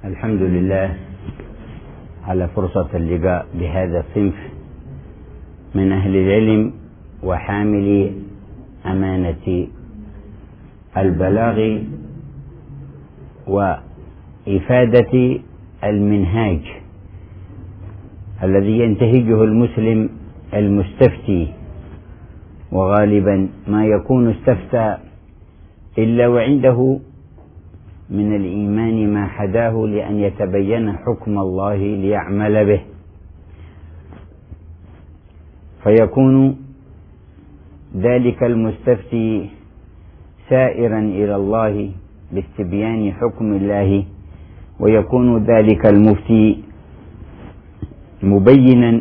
الحمد لله على فرصة اللقاء بهذا الصنف من أهل العلم وحاملي أمانة البلاغ وإفادة المنهاج الذي ينتهجه المسلم المستفتي، وغالبا ما يكون استفتى إلا وعنده من الإيمان ما حداه لأن يتبين حكم الله ليعمل به، فيكون ذلك المستفتي سائرا إلى الله باستبيان حكم الله، ويكون ذلك المفتي مبينا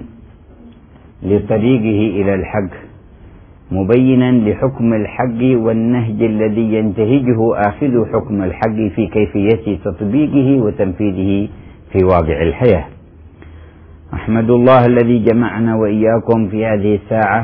لطريقه إلى الحق، مبينا لحكم الحق والنهج الذي ينتهجه آخذ حكم الحق في كيفية تطبيقه وتنفيذه في واقع الحياة. أحمد الله الذي جمعنا وإياكم في هذه الساعة،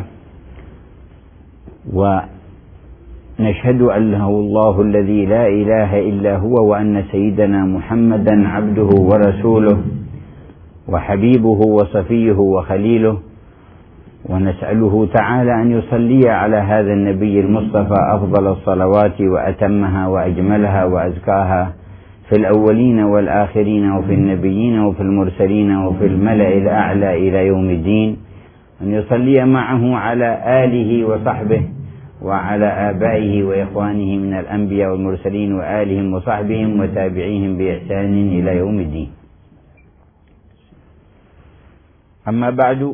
ونشهد أنه الله الذي لا إله إلا هو، وأن سيدنا محمدا عبده ورسوله وحبيبه وصفيه وخليله، ونسأله تعالى أن يصلي على هذا النبي المصطفى أفضل الصلوات وأتمها وأجملها وأزكاها في الأولين والآخرين وفي النبيين وفي المرسلين وفي الملأ الأعلى إلى يوم الدين، أن يصلي معه على آله وصحبه وعلى آبائه وإخوانه من الأنبياء والمرسلين وآلهم وصحبهم وتابعيهم بإحسان إلى يوم الدين. أما بعد،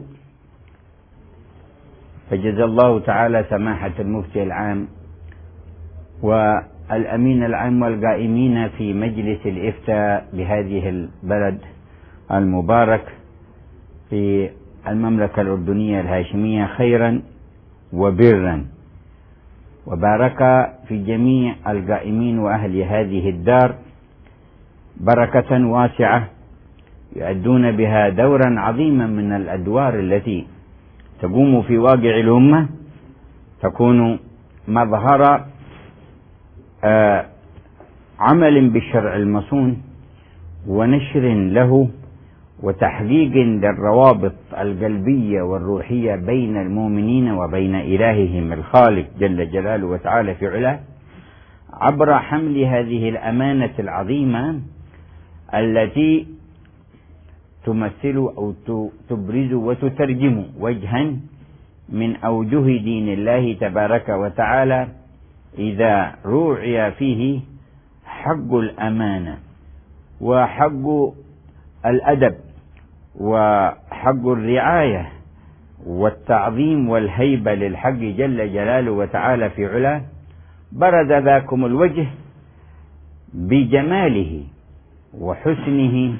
فجزا الله تعالى سماحة المفتي العام والأمين العام والقائمين في مجلس الإفتاء بهذه البلد المبارك في المملكة الأردنية الهاشمية خيرا وبرا، وبارك في جميع القائمين وأهل هذه الدار بركة واسعة يؤدون بها دورا عظيما من الأدوار التي تقوم في واقع الأمة، تكون مظهر عمل بالشرع المصون ونشر له وتحقيق للروابط القلبية والروحية بين المؤمنين وبين إلههم الخالق جل جلاله وتعالى في علاه، عبر حمل هذه الأمانة العظيمة التي تمثل أو تبرز وتترجم وجها من أوجه دين الله تبارك وتعالى إذا روعي فيه حق الأمانة وحق الأدب وحق الرعاية والتعظيم والهيبة للحق جل جلاله وتعالى في علاه، برز ذاكم الوجه بجماله وحسنه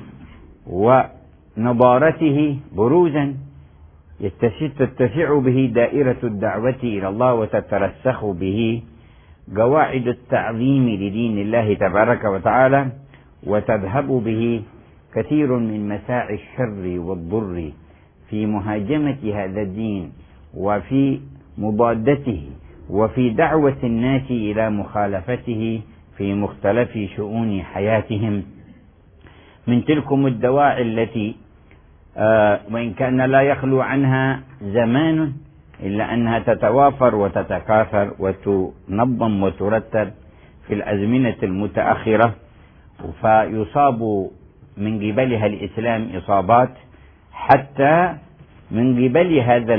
ونضارته بروزا تتسع به دائرة الدعوة إلى الله وتترسخ به قواعد التعظيم لدين الله تبارك وتعالى، وتذهب به كثير من مساعي الشر والضر في مهاجمة هذا الدين وفي مضادته وفي دعوة الناس إلى مخالفته في مختلف شؤون حياتهم. من تلكم الدواعي التي وإن كان لا يخلو عنها زمان إلا أنها تتوافر وتتكاثر وتنظم وترتب في الأزمنة المتأخرة، فيصاب من قبلها الإسلام إصابات حتى من قبل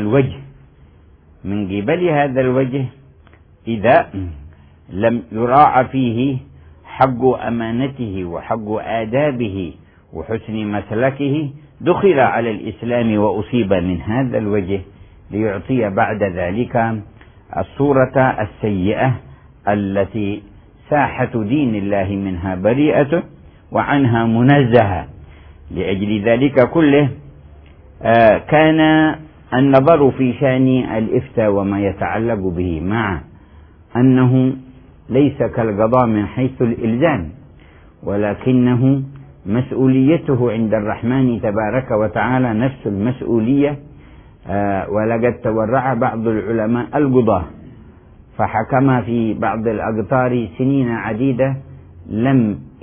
هذا الوجه إذا لم يراعى فيه حق أمانته وحق آدابه وحسن مسلكه دخل على الإسلام وأصيب من هذا الوجه، ليعطي بعد ذلك الصورة السيئة التي ساحة دين الله منها بريئة وعنها منزهة. لأجل ذلك كله كان النظر في شأن الإفتاء وما يتعلق به، مع أنه ليس كالقضاء من حيث الإلزام، ولكنه مسؤوليته عند الرحمن تبارك وتعالى نفس المسؤولية. ولقد تورع بعض العلماء القضاة فحكم في بعض الأقطار سنين عديدة لم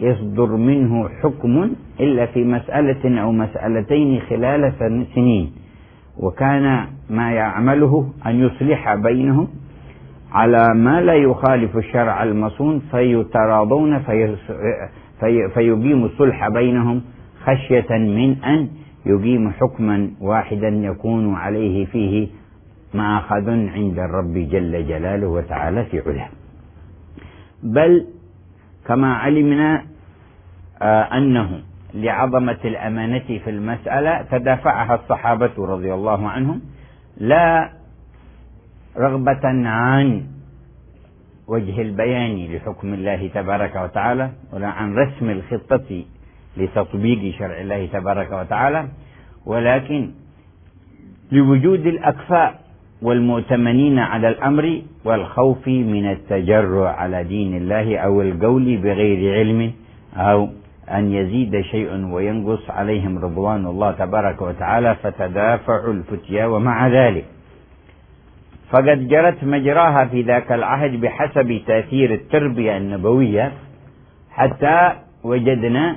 يصدر منه حكم إلا في مسألة أو مسألتين خلال سنين، وكان ما يعمله أن يصلح بينهم على ما لا يخالف الشرع المصون، فيتراضون فيقيم الصلح بينهم خشية من أن يقيم حكما واحدا يكون عليه فيه مآخذ عند الرب جل جلاله وتعالى في علاه. بل كما علمنا أنه لعظمة الأمانة في المسألة تدافعها الصحابة رضي الله عنهم، لا رغبة عن وجه البيان لحكم الله تبارك وتعالى ولا عن رسم الخطة لتطبيق شرع الله تبارك وتعالى، ولكن لوجود الأكفاء والمؤتمنين على الأمر والخوف من التجرع على دين الله أو القول بغير علم أو أن يزيد شيء وينقص عليهم رضوان الله تبارك وتعالى فتدافعوا الفتيا. ومع ذلك فقد جرت مجراها في ذاك العهد بحسب تأثير التربية النبوية، حتى وجدنا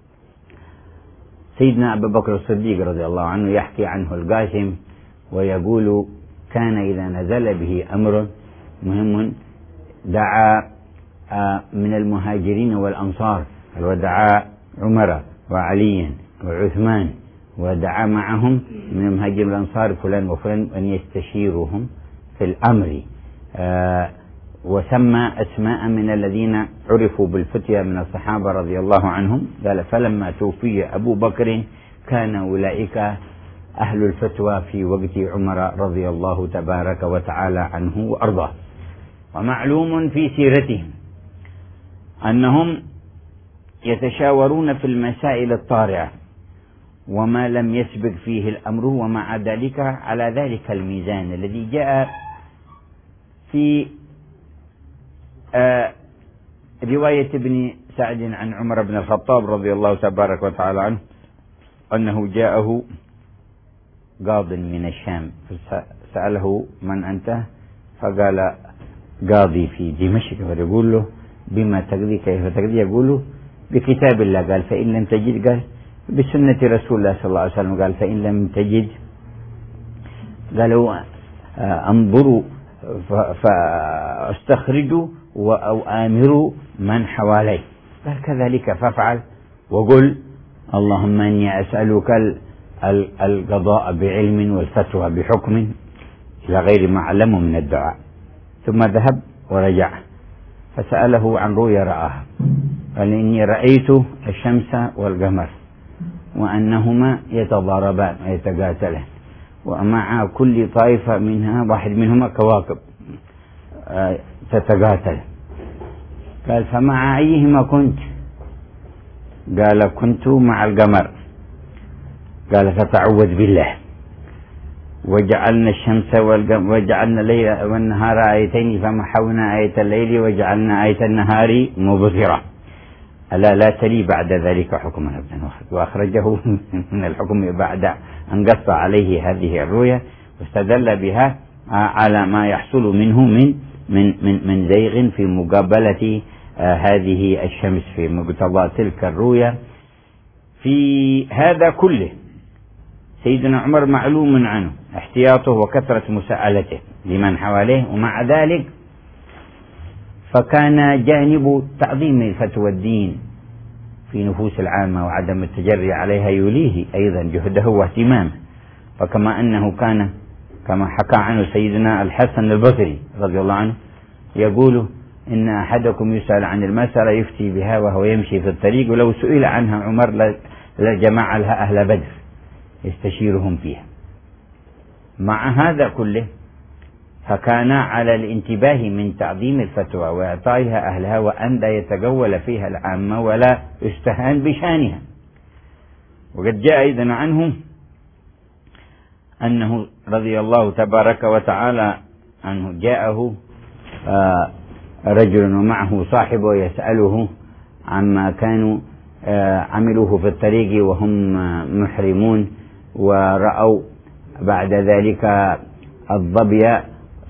سيدنا أبو بكر الصديق رضي الله عنه يحكي عنه القاسم ويقول: كان إذا نزل به أمر مهم دعا من المهاجرين والأنصار، ودعا عمر وعليا وعثمان، ودعا معهم من المهاجرين والأنصار فلان وفلان أن يستشيرهم في الأمر، وسمى أسماء من الذين عرفوا بالفتية من الصحابة رضي الله عنهم. قال: فلما توفي أبو بكر كان أولئك أهل الفتوى في وقت عمر رضي الله تبارك وتعالى عنه وأرضاه. ومعلوم في سيرتهم أنهم يتشاورون في المسائل الطارئة وما لم يسبق فيه الأمر، ومع ذلك على ذلك الميزان الذي جاء في رواية ابن سعد عن عمر بن الخطاب رضي الله تبارك وتعالى عنه أنه جاءه قاض من الشام فسأله: من أنت؟ فقال: قاضي في دمشق. فيقول له: بما تقضي؟ كيف تقضي؟ يقول له: بكتاب الله. قال: فإن لم تجد؟ قال: بسنة رسول الله صلى الله عليه وسلم. قال: فإن لم تجد؟ قالوا: انظروا فاستخرجوا أو آمروا من حوالي. قال: كذلك فافعل، وقل: اللهم إني أسألك القضاء بعلم والفتوى بحكم، إلى غير ما علمه من الدعاء. ثم ذهب ورجع فسأله عن رؤيا رآها. قال: إني رأيت الشمس والقمر وأنهما يتضاربان ويتقاتلان، ومع كل طائفة منها واحد منهما كواكب تتقاتل. قال: فمع أيهما كنت؟ قال: كنت مع القمر. قال: فتعوذ بالله. وجعلنا الشمس وجعلنا الليل والنهار آيتين فمحونا آية الليل وجعلنا آية النهار مبصرة، ألا لا تلي بعد ذلك حكما ابن واحد. وأخرجه من الحكم بعد أن قص عليه هذه الرؤيا، واستدل بها على ما يحصل منه من زيغ في مقابلة هذه الشمس في مقتضى تلك الرؤيا. في هذا كله سيدنا عمر معلوم عنه احتياطه وكثرة مساءلته لمن حواليه، ومع ذلك فكان جانب تعظيم الفتوى الدين في نفوس العامة وعدم التجري عليها يليه أيضا جهده واهتمامه. فكما أنه كان كما حكى عنه سيدنا الحسن البصري رضي الله عنه يقول: إن أحدكم يسأل عن المسألة يفتي بها وهو يمشي في الطريق، ولو سئل عنها عمر لجمع لها أهل بدر يستشيرهم فيها. مع هذا كله فكان على الانتباه من تعظيم الفتوى وإعطائها أهلها، وأن لا يتجول فيها العامة ولا يستهان بشانها. وقد جاء أيضا عنه أنه رضي الله تبارك وتعالى عنه جاءه رجل ومعه صاحبه يسأله عما كانوا عملوه في الطريق وهم محرمون، ورأوا بعد ذلك الظبي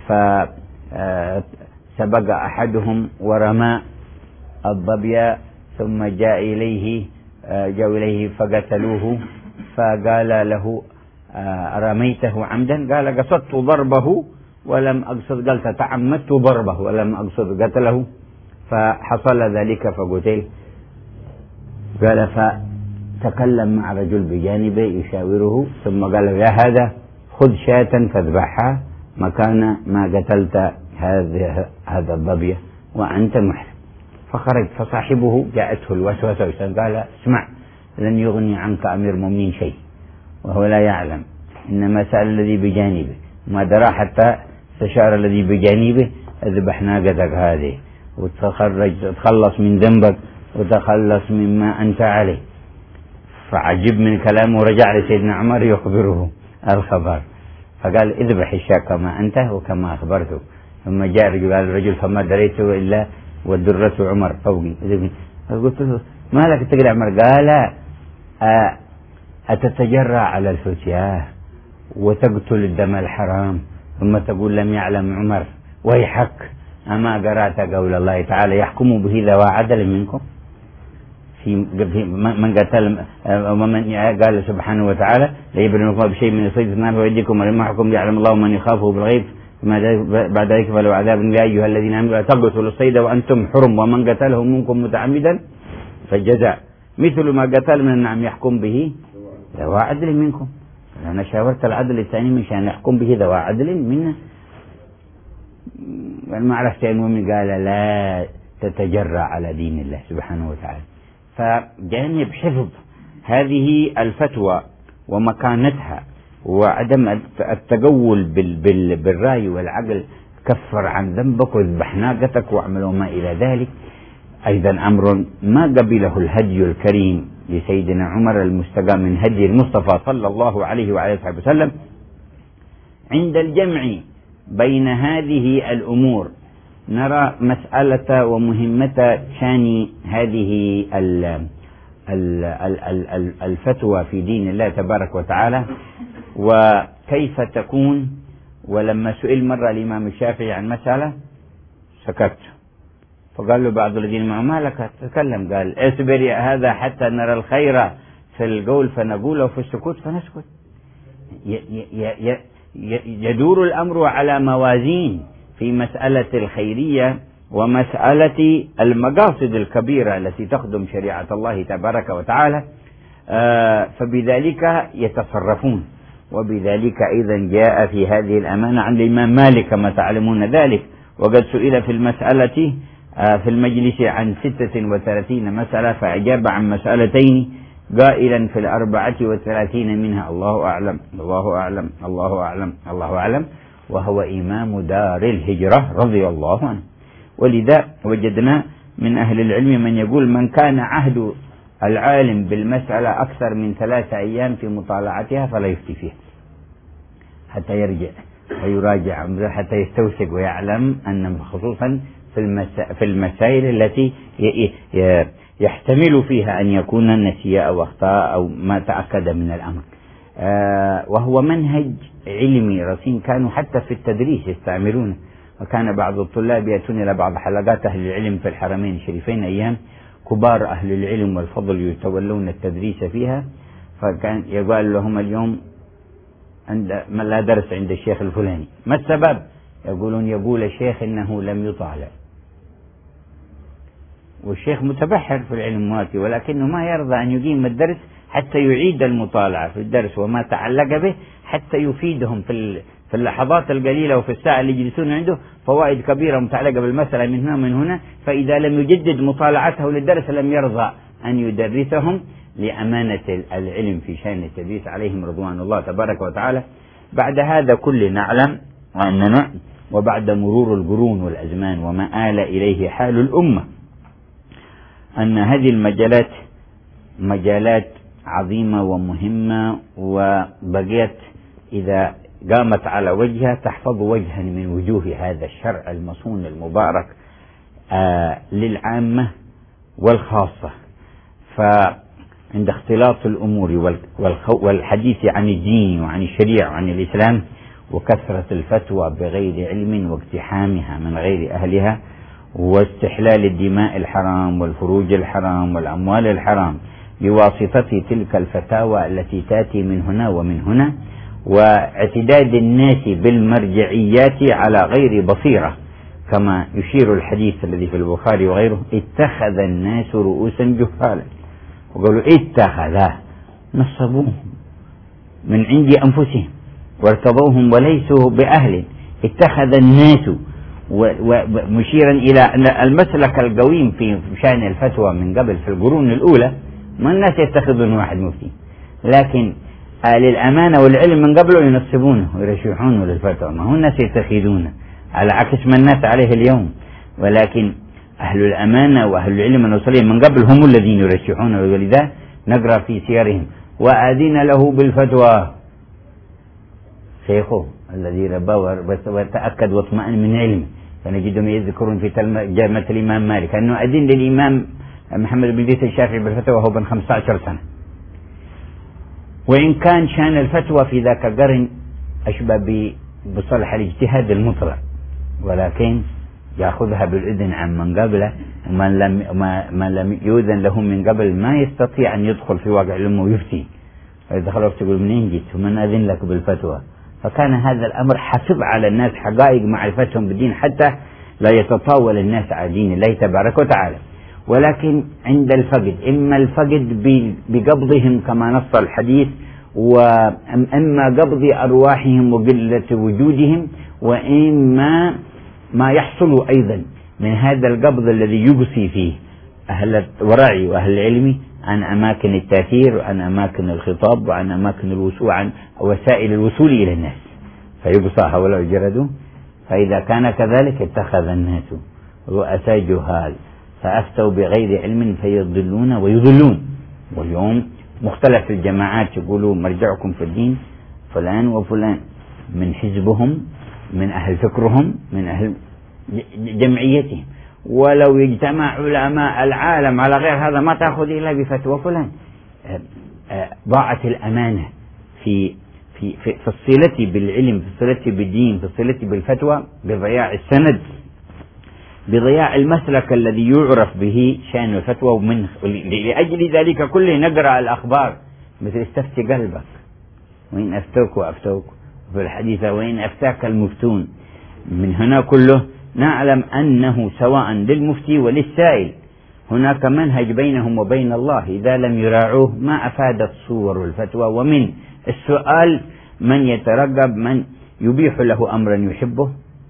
فسبق أحدهم ورمى الظبي ثم جاءوا إليه فقتلوه، فقال له رميته عمدا؟ قال قصدت ضربه ولم أقصد، قال تعمدت ضربه ولم أقصد قتله، فحصل ذلك فقتل. قال فتكلم مع رجل بجانبه يشاوره، ثم قال يا هذا خذ شاة فاذبحها مكان ما قتلت هذا الظبي وأنت محرم. فخرج، فصاحبه جاءته الوسوسة قال اسمع، لن يغني عنك أمير المؤمنين شيء وهو لا يعلم، إنما سأل الذي بجانبه، ما درى حتى استشار الذي بجانبه، اذبح ناقتك هذه وتخلص من ذنبك وتخلص مما أنت عليه. فعجب من كلامه ورجع لسيدنا عمر يخبره الخبر، فقال اذبح الشاة كما أنت وكما أخبرته. ثم جاء الرجل قال الرجل فما دريته إلا والدرة عمر فوقي. قلت له ما لك تقول عمر؟ قال أتتجرع على الفتياه وتقتل الدم الحرام ثم تقول لم يعلم عمر؟ ويحك، أما قرأت قول الله تعالى يحكم به ذوى عدل منكم في من قتل، ومن قال سبحانه وتعالى ليبلونكم بشيء من صيد النار ويديكم ولما حكم يعلم الله من يخافه بالغيب بعد ذلك فلو عذاب. يا أيها الذين آمنوا لا تقتلوا الصيد وأنتم حرم ومن قتله منكم متعمدا فالجزاء مثل ما قتل من النعم يحكم به ذوى عدل منكم. أنا شاورت العدل الثاني مشان يحكم به ذوى عدل منا. ما عرفت المؤمن قال لا تتجرع على دين الله سبحانه وتعالى. فجانب حفظ هذه الفتوى ومكانتها وعدم التجول بالرأي والعقل، كفر عن ذنبك واذبح ناقتك واعملوا ما إلى ذلك، أيضا أمر ما قبله الهدي الكريم لسيدنا عمر المستقى من هدي المصطفى صلى الله عليه وعلى آله وسلم. عند الجمع بين هذه الأمور نرى مسألة ومهمة شان هذه الفتوى في دين الله تبارك وتعالى وكيف تكون. ولما سئل مرة الإمام الشافعي عن مسألة سكت، فقال له بعض الذين معه ما لك تتكلم؟ قال اصبر يا هذا حتى نرى الخير في القول فنقول وفي السكوت فنسكت. يدور الأمر على موازين في مسألة الخيرية ومسألة المقاصد الكبيرة التي تخدم شريعة الله تبارك وتعالى، فبذلك يتصرفون. وبذلك أيضا جاء في هذه الأمانة عن الإمام مالك كما تعلمون ذلك، وقد سئل في المسألة في المجلس عن 36 مسألة فأجاب عن مسألتين قائلا في 34 منها الله أعلم الله أعلم الله أعلم الله أعلم، وهو إمام دار الهجرة رضي الله عنه. ولذا وجدنا من أهل العلم من يقول من كان عهد العالم بالمسألة أكثر من 3 أيام في مطالعتها فلا يفتي فيها حتى يرجع ويراجع حتى يستوثق ويعلم أن خصوصا في المسائل التي يحتمل فيها أن يكون نسي أو أخطاء أو ما تأكد من الأمر. وهو منهج علمي رصين كانوا حتى في التدريس يستعملونه. وكان بعض الطلاب يأتون إلى بعض حلقات أهل العلم في الحرمين الشريفين أيام كبار أهل العلم والفضل يتولون التدريس فيها، فكان يقال لهم اليوم لا درس عند الشيخ الفلاني. ما السبب؟ يقول الشيخ إنه لم يطالع، والشيخ متبحر في العلم مواتي ولكنه ما يرضى أن يقيم الدرس حتى يعيد المطالعة في الدرس وما تعلق به حتى يفيدهم في اللحظات القليلة وفي الساعة اللي يجلسون عنده فوائد كبيرة متعلقة بالمسألة من هنا ومن هنا. فإذا لم يجدد مطالعته للدرس لم يرضى أن يدرسهم لأمانة العلم في شأن التدريس عليهم رضوان الله تبارك وتعالى. بعد هذا كل نعلم أننا وبعد مرور القرون والأزمان وما آل إليه حال الأمة أن هذه المجالات مجالات عظيمة ومهمة، وبقيت إذا قامت على وجهها تحفظ وجها من وجوه هذا الشرع المصون المبارك للعامة والخاصة. فعند اختلاط الأمور والحديث عن الدين وعن الشريعة وعن الإسلام وكثرة الفتوى بغير علم واقتحامها من غير أهلها واستحلال الدماء الحرام والفروج الحرام والأموال الحرام بواسطة تلك الفتاوى التي تأتي من هنا ومن هنا، واعتداد الناس بالمرجعيات على غير بصيرة، كما يشير الحديث الذي في البخاري وغيره: اتخذ الناس رؤوسا جهالا. وقالوا اتخذا، نصبوهم من عند أنفسهم وارتضوهم وليسوا بأهل. اتخذ الناس، ومشيرا إلى أن المسلك القويم في شأن الفتوى من قبل في القرون الأولى ما الناس يتخذون واحد مفتي، لكن أهل الأمانة والعلم من قبله ينصبونه ويرشحونه للفتوى، ما هو الناس يتخذونه على عكس ما الناس عليه اليوم. ولكن أهل الأمانة وأهل العلم الموصلين من قبل هم الذين يرشحونه، ولذا نقرأ في سيرهم: وأذن له بالفتوى شيخه الذي ربى وتأكد واطمأن من علمه. فنجدهم يذكرون في جامعة الإمام مالك أنه أذن للإمام محمد بن إدريس الشافعي بالفتوى وهو بن 15 سنة. وإن كان شان الفتوى في ذاك القرن أشبه بصلح الاجتهاد المطلق، ولكن يأخذها بالإذن عن من قبله، ومن لم يؤذن له من قبل ما يستطيع أن يدخل في واقع الأمة ويفتي. فإذا خلصت تقول منين جيت ومن أذن لك بالفتوى؟ فكان هذا الأمر حفظ على الناس حقائق معرفتهم بالدين حتى لا يتطاول الناس على دين الله تبارك وتعالى. ولكن عند الفقد، إما الفقد بقبضهم كما نص الحديث، وإما قبض أرواحهم وقلة وجودهم، وإما ما يحصل أيضا من هذا القبض الذي يقصي فيه أهل الورع وأهل العلم عن أماكن التأثير وعن أماكن الخطاب وعن أماكن الوصول، عن وسائل الوصول إلى الناس، فيقصى هؤلاء الجرد. فإذا كان كذلك اتخذ الناس رؤساء جهال فأفتوا بغير علم فيضلون ويضلون. واليوم مختلف الجماعات يقولوا مرجعكم في الدين فلان وفلان، من حزبهم، من أهل فكرهم، من أهل جمعيتهم. ولو اجتمع علماء العالم على غير هذا ما تأخذ إلا بفتوى فلان. ضاعت الأمانة في الصلة بالعلم، في الصلة بالدين، في الصلة بالفتوى، بضياع السند، بضياع المسلك الذي يعرف به شأن الفتوى. ومن لأجل ذلك كله نقرأ الأخبار مثل استفتي قلبك وإن أفتوك وأفتوك، في الحديث وإن أفتاك المفتون. من هنا كله نعلم أنه سواء للمفتي وللسائل هناك منهج بينهم وبين الله، إذا لم يراعوه ما أفادت صور الفتوى. ومن السؤال من يترقب، من يبيح له أمرا يحبه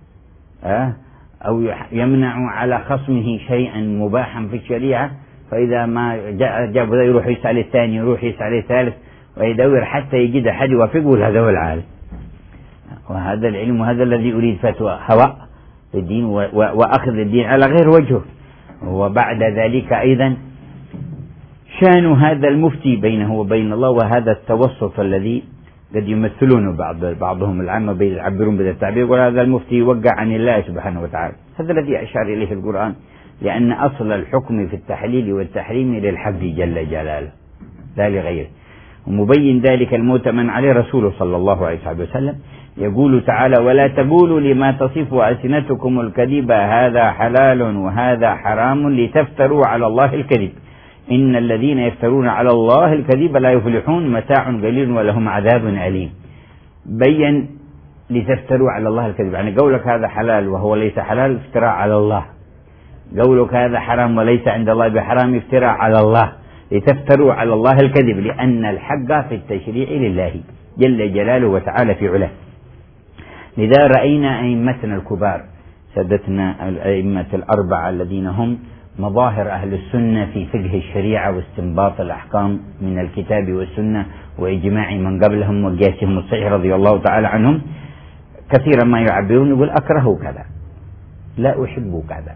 أو يمنع على خصمه شيئا مباحا في الشريعة، فإذا ما جاب يروح يسأل الثاني، يروح يسأل الثالث، ويدور حتى يجد أحد يوافقه. هذا هو العالم، وهذا العلم، وهذا الذي أريد فتوى هواء الدين وأخذ الدين على غير وجهه. وبعد ذلك أيضا شان هذا المفتي بينه وبين الله، وهذا التوسط الذي قد يمثلونه بعضهم العامة يعبرون بهذا التعبير، وهذا المفتي يوقع عن الله سبحانه وتعالى. هذا الذي أشار إليه القرآن، لأن أصل الحكم في التحليل والتحريم للحق جل جلاله لا لغيره. ومبين ذلك المؤتمن عليه رسوله صلى الله عليه وسلم، يقول تعالى: ولا تقولوا لما تصف ألسنتكم الكذب هذا حلال وهذا حرام لتفتروا على الله الكذب إن الذين يفترون على الله الكذب لا يفلحون متاع قليل ولهم عذاب أليم. بين لتفتروا على الله الكذب، يعني قولك هذا حلال وهو ليس حلال افتراء على الله، قولك هذا حرام وليس عند الله بحرام افتراء على الله. لتفتروا على الله الكذب، لأن الحق في التشريع لله جل جلاله وتعالى في علاه. لذا رأينا أئمتنا الكبار، سادتنا الأئمة الأربعة الذين هم مظاهر أهل السنة في فقه الشريعة واستنباط الأحكام من الكتاب والسنة وإجماع من قبلهم وقياسهم الصحيح رضي الله تعالى عنهم، كثيرا ما يعبرون يقول أكره كذا، لا أحب كذا،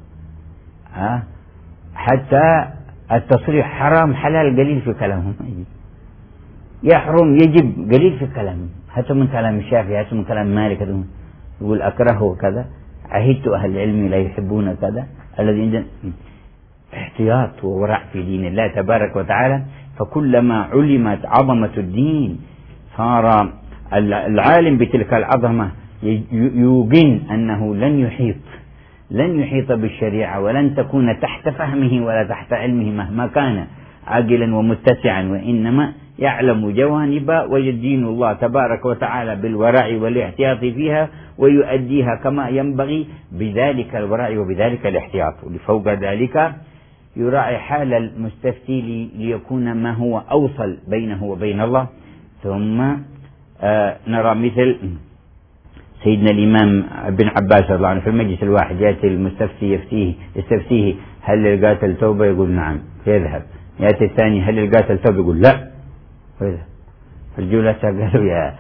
حتى التصريح حرام حلال قليل في كلامهم، يحرم يجب قليل في كلامهم، حتى من كلام الشافعي، حتى من كلام مالك يقول أكره كذا، عهدت أهل العلم لا يحبون كذا. الذي عندنا احتياط وورع في دين الله تبارك وتعالى، فكلما علمت عظمة الدين صار العالم بتلك العظمة يوقن أنه لن يحيط لن يحيط بالشريعة ولن تكون تحت فهمه ولا تحت علمه مهما كان عاقلا ومتسعا، وإنما يعلم جوانب ويدين الله تبارك وتعالى بالورع والاحتياط فيها ويؤديها كما ينبغي بذلك الورع وبذلك الاحتياط. فوق ذلك يراعي حال المستفتي ليكون ما هو أوصل بينه وبين الله. ثم نرى مثل سيدنا الإمام ابن عباس رضي الله عنه في المجلس الواحد يأتي المستفتي يستفتيه هل للقاتل توبة؟ يقول نعم فيذهب. يأتي الثاني هل للقاتل توبة؟ يقول لا ويذهب. فالجلساء قالوا يا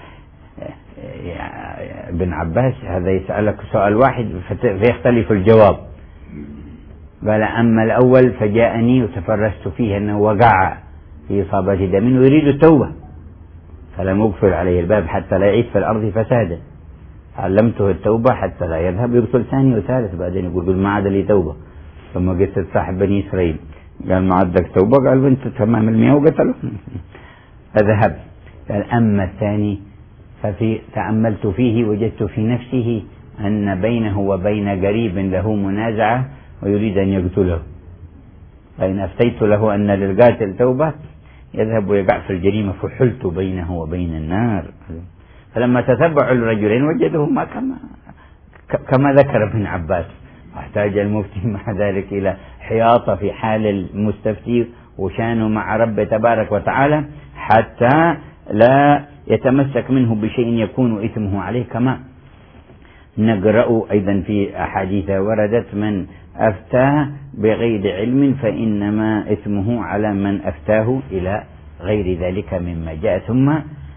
ابن عباس هذا يسألك سؤال واحد فيختلف الجواب. قال أما الأول فجاءني وتفرست فيه أنه وقع في إصابة دم ويريد التوبة فلم أغفر عليه الباب حتى لا يعيث في الأرض فسادا، علمته التوبة حتى لا يذهب يقتل ثاني وثالث، بعدين يقول ما عاد لي توبة. ثم قصة صاحب بني إسرائيل قال ما عندك توبة؟ قال أنت تمام 100 وقتله فذهب. قال أما الثاني تأملت فيه وجدت في نفسه أن بينه وبين قريب له منازعة ويريد أن يقتله، فإن أفتيت له أن للقاتل توبة يذهب ويقع في الجريمة فحلت بينه وبين النار. فلما تتبعوا الرجلين وجدهما كما ذكر ابن عباس. احتاج المفتي مع ذلك إلى حياطة في حال المستفتي وشانه مع رب تبارك وتعالى حتى لا يتمسك منه بشيء يكون إثمه عليه، كما نقرأ أيضا في أحاديث وردت من أفتاه بغير علم فإنما إثمه على من أفتاه إلى غير ذلك مما جاء. ثم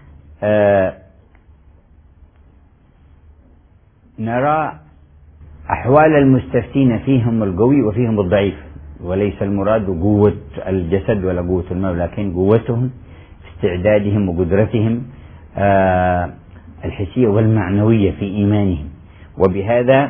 نرى أحوال المستفتين فيهم القوي وفيهم الضعيف، وليس المراد قوة الجسد ولا قوة المال، لكن قوتهم استعدادهم وقدرتهم الحسية والمعنوية في إيمانهم. وبهذا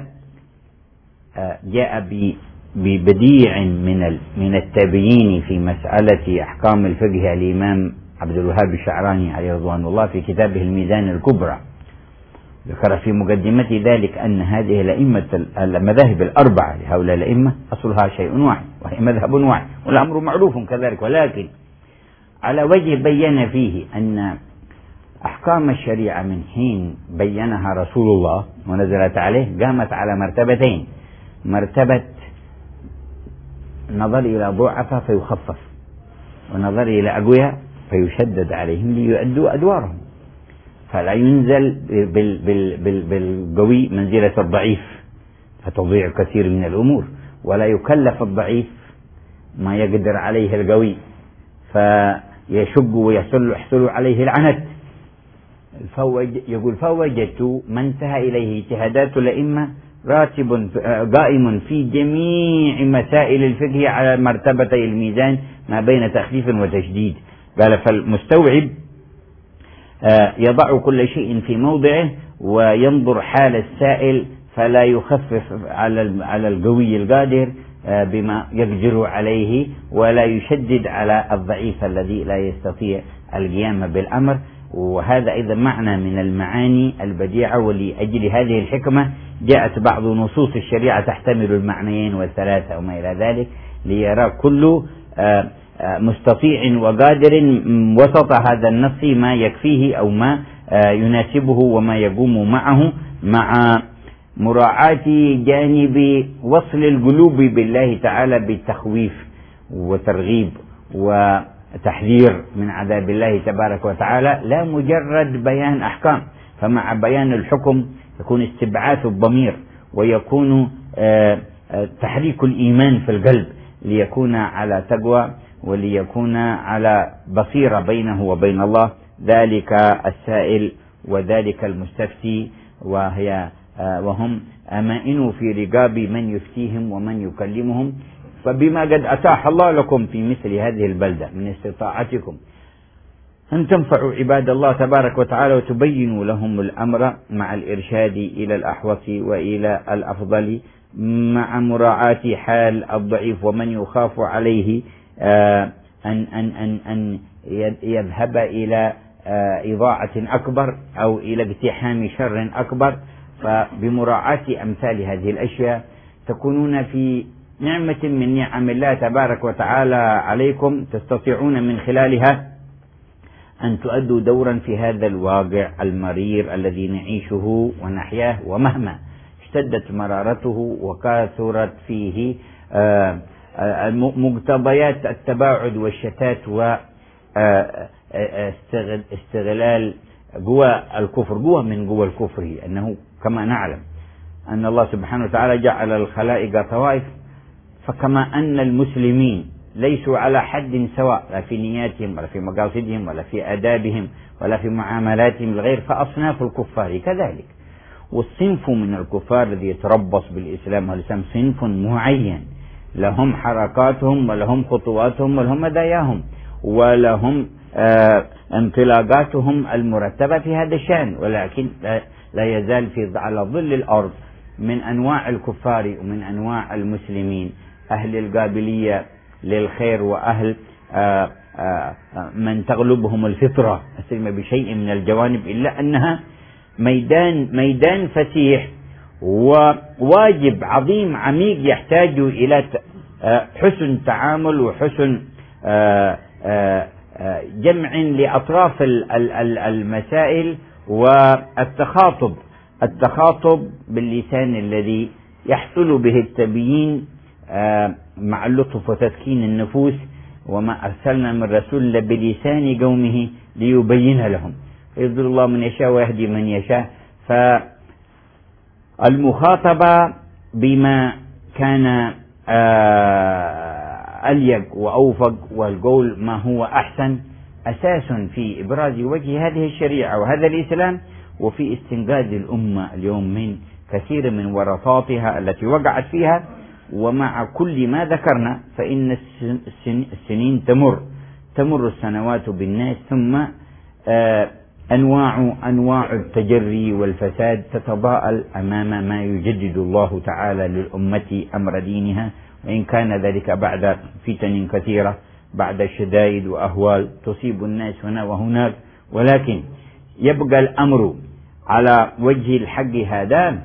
جاء ببديع من التبيين في مسألة أحكام الفقه الإمام عبد الوهاب الشعراني عليه رضوان الله في كتابه الميزان الكبرى. ذكر في مقدمة ذلك أن هذه المذاهب الأربعة لهؤلاء الأئمة أصلها شيء واحد وهي مذهب واحد والأمر معروف كذلك، ولكن على وجه بين فيه أن أحكام الشريعة من حين بينها رسول الله ونزلت عليه قامت على مرتبتين: مرتبة نظر إلى ضعفاء فيخفف، ونظر إلى أقوياء فيشدد عليهم ليؤدوا أدوارهم، فلا ينزل بالقوي منزلة الضعيف فتضيع كثير من الأمور، ولا يكلف الضعيف ما يقدر عليه القوي فيشق ويحصل عليه العنت. يقول فوجدت ما انتهى إليه اجتهادات الأئمة راتب قائم في جميع مسائل الفقه على مرتبتي الميزان ما بين تخفيف وتشديد. قال فالمستوعب يضع كل شيء في موضعه وينظر حال السائل فلا يخفف على القوي القادر بما يقدر عليه ولا يشدد على الضعيف الذي لا يستطيع القيام بالأمر. وهذا أيضا معنى من المعاني البديعة، ولأجل هذه الحكمة جاءت بعض نصوص الشريعة تحتمل المعنيين والثلاثة وما إلى ذلك، ليرى كل مستطيع وقادر وسط هذا النص ما يكفيه أو ما يناسبه وما يقوم معه، مع مراعاة جانب وصل القلوب بالله تعالى بالتخويف وترغيب وتحذير من عذاب الله تبارك وتعالى، لا مجرد بيان أحكام. فمع بيان الحكم يكون استبعاث الضمير ويكون تحريك الإيمان في القلب ليكون على تقوى وليكون على بصيرة بينه وبين الله، ذلك السائل وذلك المستفتي وهم أمائن في رقاب من يفتيهم ومن يكلمهم. فبما قد أتاح الله لكم في مثل هذه البلدة من استطاعتكم أن تنفعوا عباد الله تبارك وتعالى وتبينوا لهم الأمر مع الإرشاد إلى الأحوط وإلى الأفضل، مع مراعاة حال الضعيف ومن يخاف عليه أن يذهب إلى إضاعة أكبر أو إلى اقتحام شر أكبر. فبمراعاة أمثال هذه الأشياء تكونون في نعمة من نعم الله تبارك وتعالى عليكم، تستطيعون من خلالها أن تؤدوا دورا في هذا الواقع المرير الذي نعيشه ونحياه، ومهما اشتدت مرارته وكثرت فيه مقتضيات التباعد والشتات واستغلال قوى الكفر، قوى من قوى الكفر، أنه كما نعلم أن الله سبحانه وتعالى جعل الخلائق طوائف، فكما أن المسلمين ليسوا على حد سواء لا في نياتهم ولا في مقاصدهم ولا في آدابهم ولا في معاملاتهم الغير، فأصناف الكفار كذلك. والصنف من الكفار الذي يتربص بالإسلام والإسلام صنف معين، لهم حركاتهم ولهم خطواتهم ولهم هداياهم ولهم انطلاقاتهم المرتبة في هذا الشأن، ولكن لا يزال على ظل الأرض من أنواع الكفار ومن أنواع المسلمين أهل القابلية للخير، وأهل من تغلبهم الفطرة السلمة بشيء من الجوانب، إلا أنها ميدان فسيح وواجب عظيم عميق يحتاج إلى حسن تعامل وحسن جمع لأطراف المسائل، والتخاطب باللسان الذي يحصل به التبيين مع اللطف وتسكين النفوس. وما أرسلنا من رسول بلسان قومه ليبين لهم، يضل الله من يشاء ويهدي من يشاء. فالمخاطبة بما كان أليق وأوفق، والقول ما هو أحسن، أساس في إبراز وجه هذه الشريعة وهذا الإسلام، وفي استنقاذ الأمة اليوم من كثير من ورطاتها التي وقعت فيها. ومع كل ما ذكرنا فإن السنين تمر السنوات بالناس، ثم أنواع التجري والفساد تتضاءل أمام ما يجدد الله تعالى للأمة أمر دينها، وإن كان ذلك بعد فتن كثيرة، بعد شدائد وأهوال تصيب الناس هنا وهناك، ولكن يبقى الأمر على وجه الحق هذا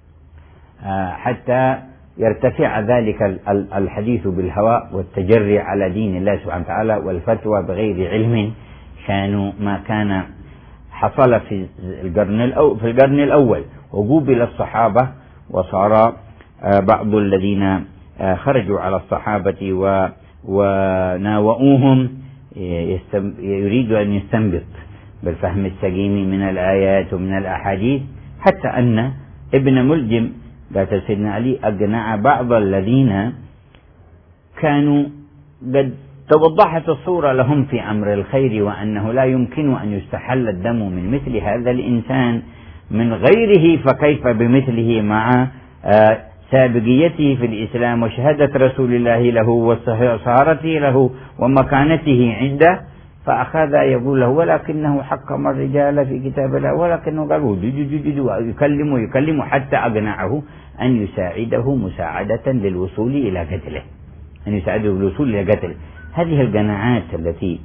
حتى يرتفع ذلك الحديث بالهواء والتجري على دين الله سبحانه وتعالى والفتوى بغير علم، شان ما كان حصل في القرن الأول، وقوبل الصحابة وصار بعض الذين خرجوا على الصحابة وناوؤوهم يريد أن يستنبط بالفهم السقيم من الآيات ومن الأحاديث، حتى أن ابن ملجم قال سيدنا علي أقنع بعض الذين كانوا قد توضحت الصورة لهم في أمر الخير، وأنه لا يمكن أن يستحل الدم من مثل هذا الإنسان من غيره، فكيف بمثله مع سابقيته في الإسلام وشهادة رسول الله له وصهارته له ومكانته عنده. فأخذ يقول له ولكنه حكم الرجال في كتاب الله، ولكنه قال يكلم حتى أقنعه أن يساعده مساعدة للوصول إلى قتله، أن يساعده للوصول إلى قتله. هذه القناعات التي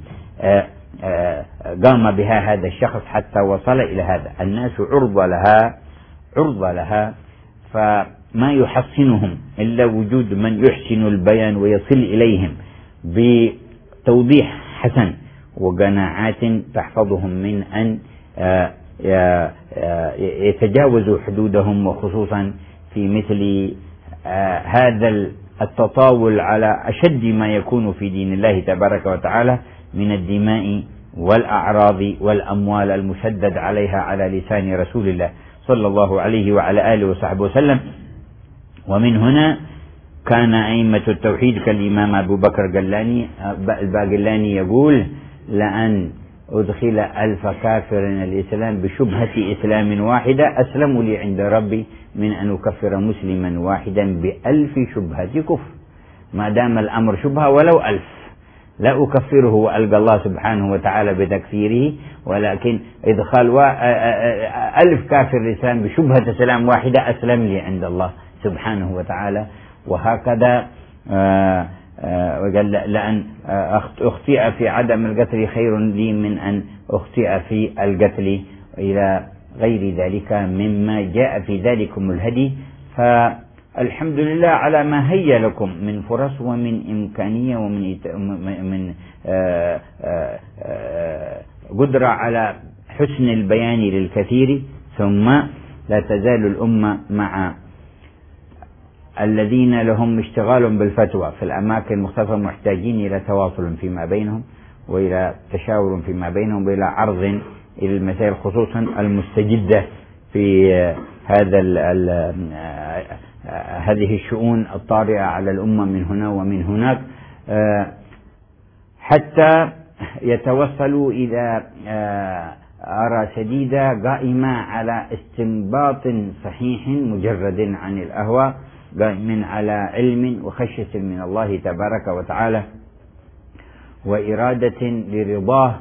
قام بها هذا الشخص حتى وصل إلى هذا، الناس عرضة لها، فما يحصنهم إلا وجود من يحسن البيان ويصل إليهم بتوضيح حسن وقناعات تحفظهم من أن يتجاوزوا حدودهم، وخصوصا في مثل هذا التطاول على أشد ما يكون في دين الله تبارك وتعالى من الدماء والأعراض والأموال المشدد عليها على لسان رسول الله صلى الله عليه وعلى آله وصحبه وسلم. ومن هنا كان أئمة التوحيد كالإمام أبو بكر الباقلاني يقول لأن أدخل 1000 كافر الإسلام بشبهة إسلام واحدة أسلم لي عند ربي من أن أكفر مسلما واحدا ب1000 شبهة كفر. ما دام الأمر شبهة ولو 1000 لا أكفره وألقى الله سبحانه وتعالى بتكفيره، ولكن إدخال 1000 كافر الإسلام بشبهة إسلام واحدة أسلم لي عند الله سبحانه وتعالى. وهكذا وقال لأن أخطئ في عدم القتل خير لي من أن أخطئ في القتل، إلى غير ذلك مما جاء في ذلكم الهدي. الحمد لله على ما هيا لكم من فرص ومن إمكانية ومن من قدرة على حسن البيان للكثير. ثم لا تزال الأمة مع الذين لهم اشتغال بالفتوى في الأماكن المختلفة محتاجين إلى تواصل فيما بينهم وإلى تشاور فيما بينهم وإلى عرض إلى المسائل خصوصا المستجدة في هذه الشؤون الطارئة على الأمة من هنا ومن هناك، حتى يتوصلوا إلى آراء سديدة قائمة على استنباط صحيح مجرد عن الأهواء، قائم على علم وخشية من الله تبارك وتعالى وإرادة لرضاه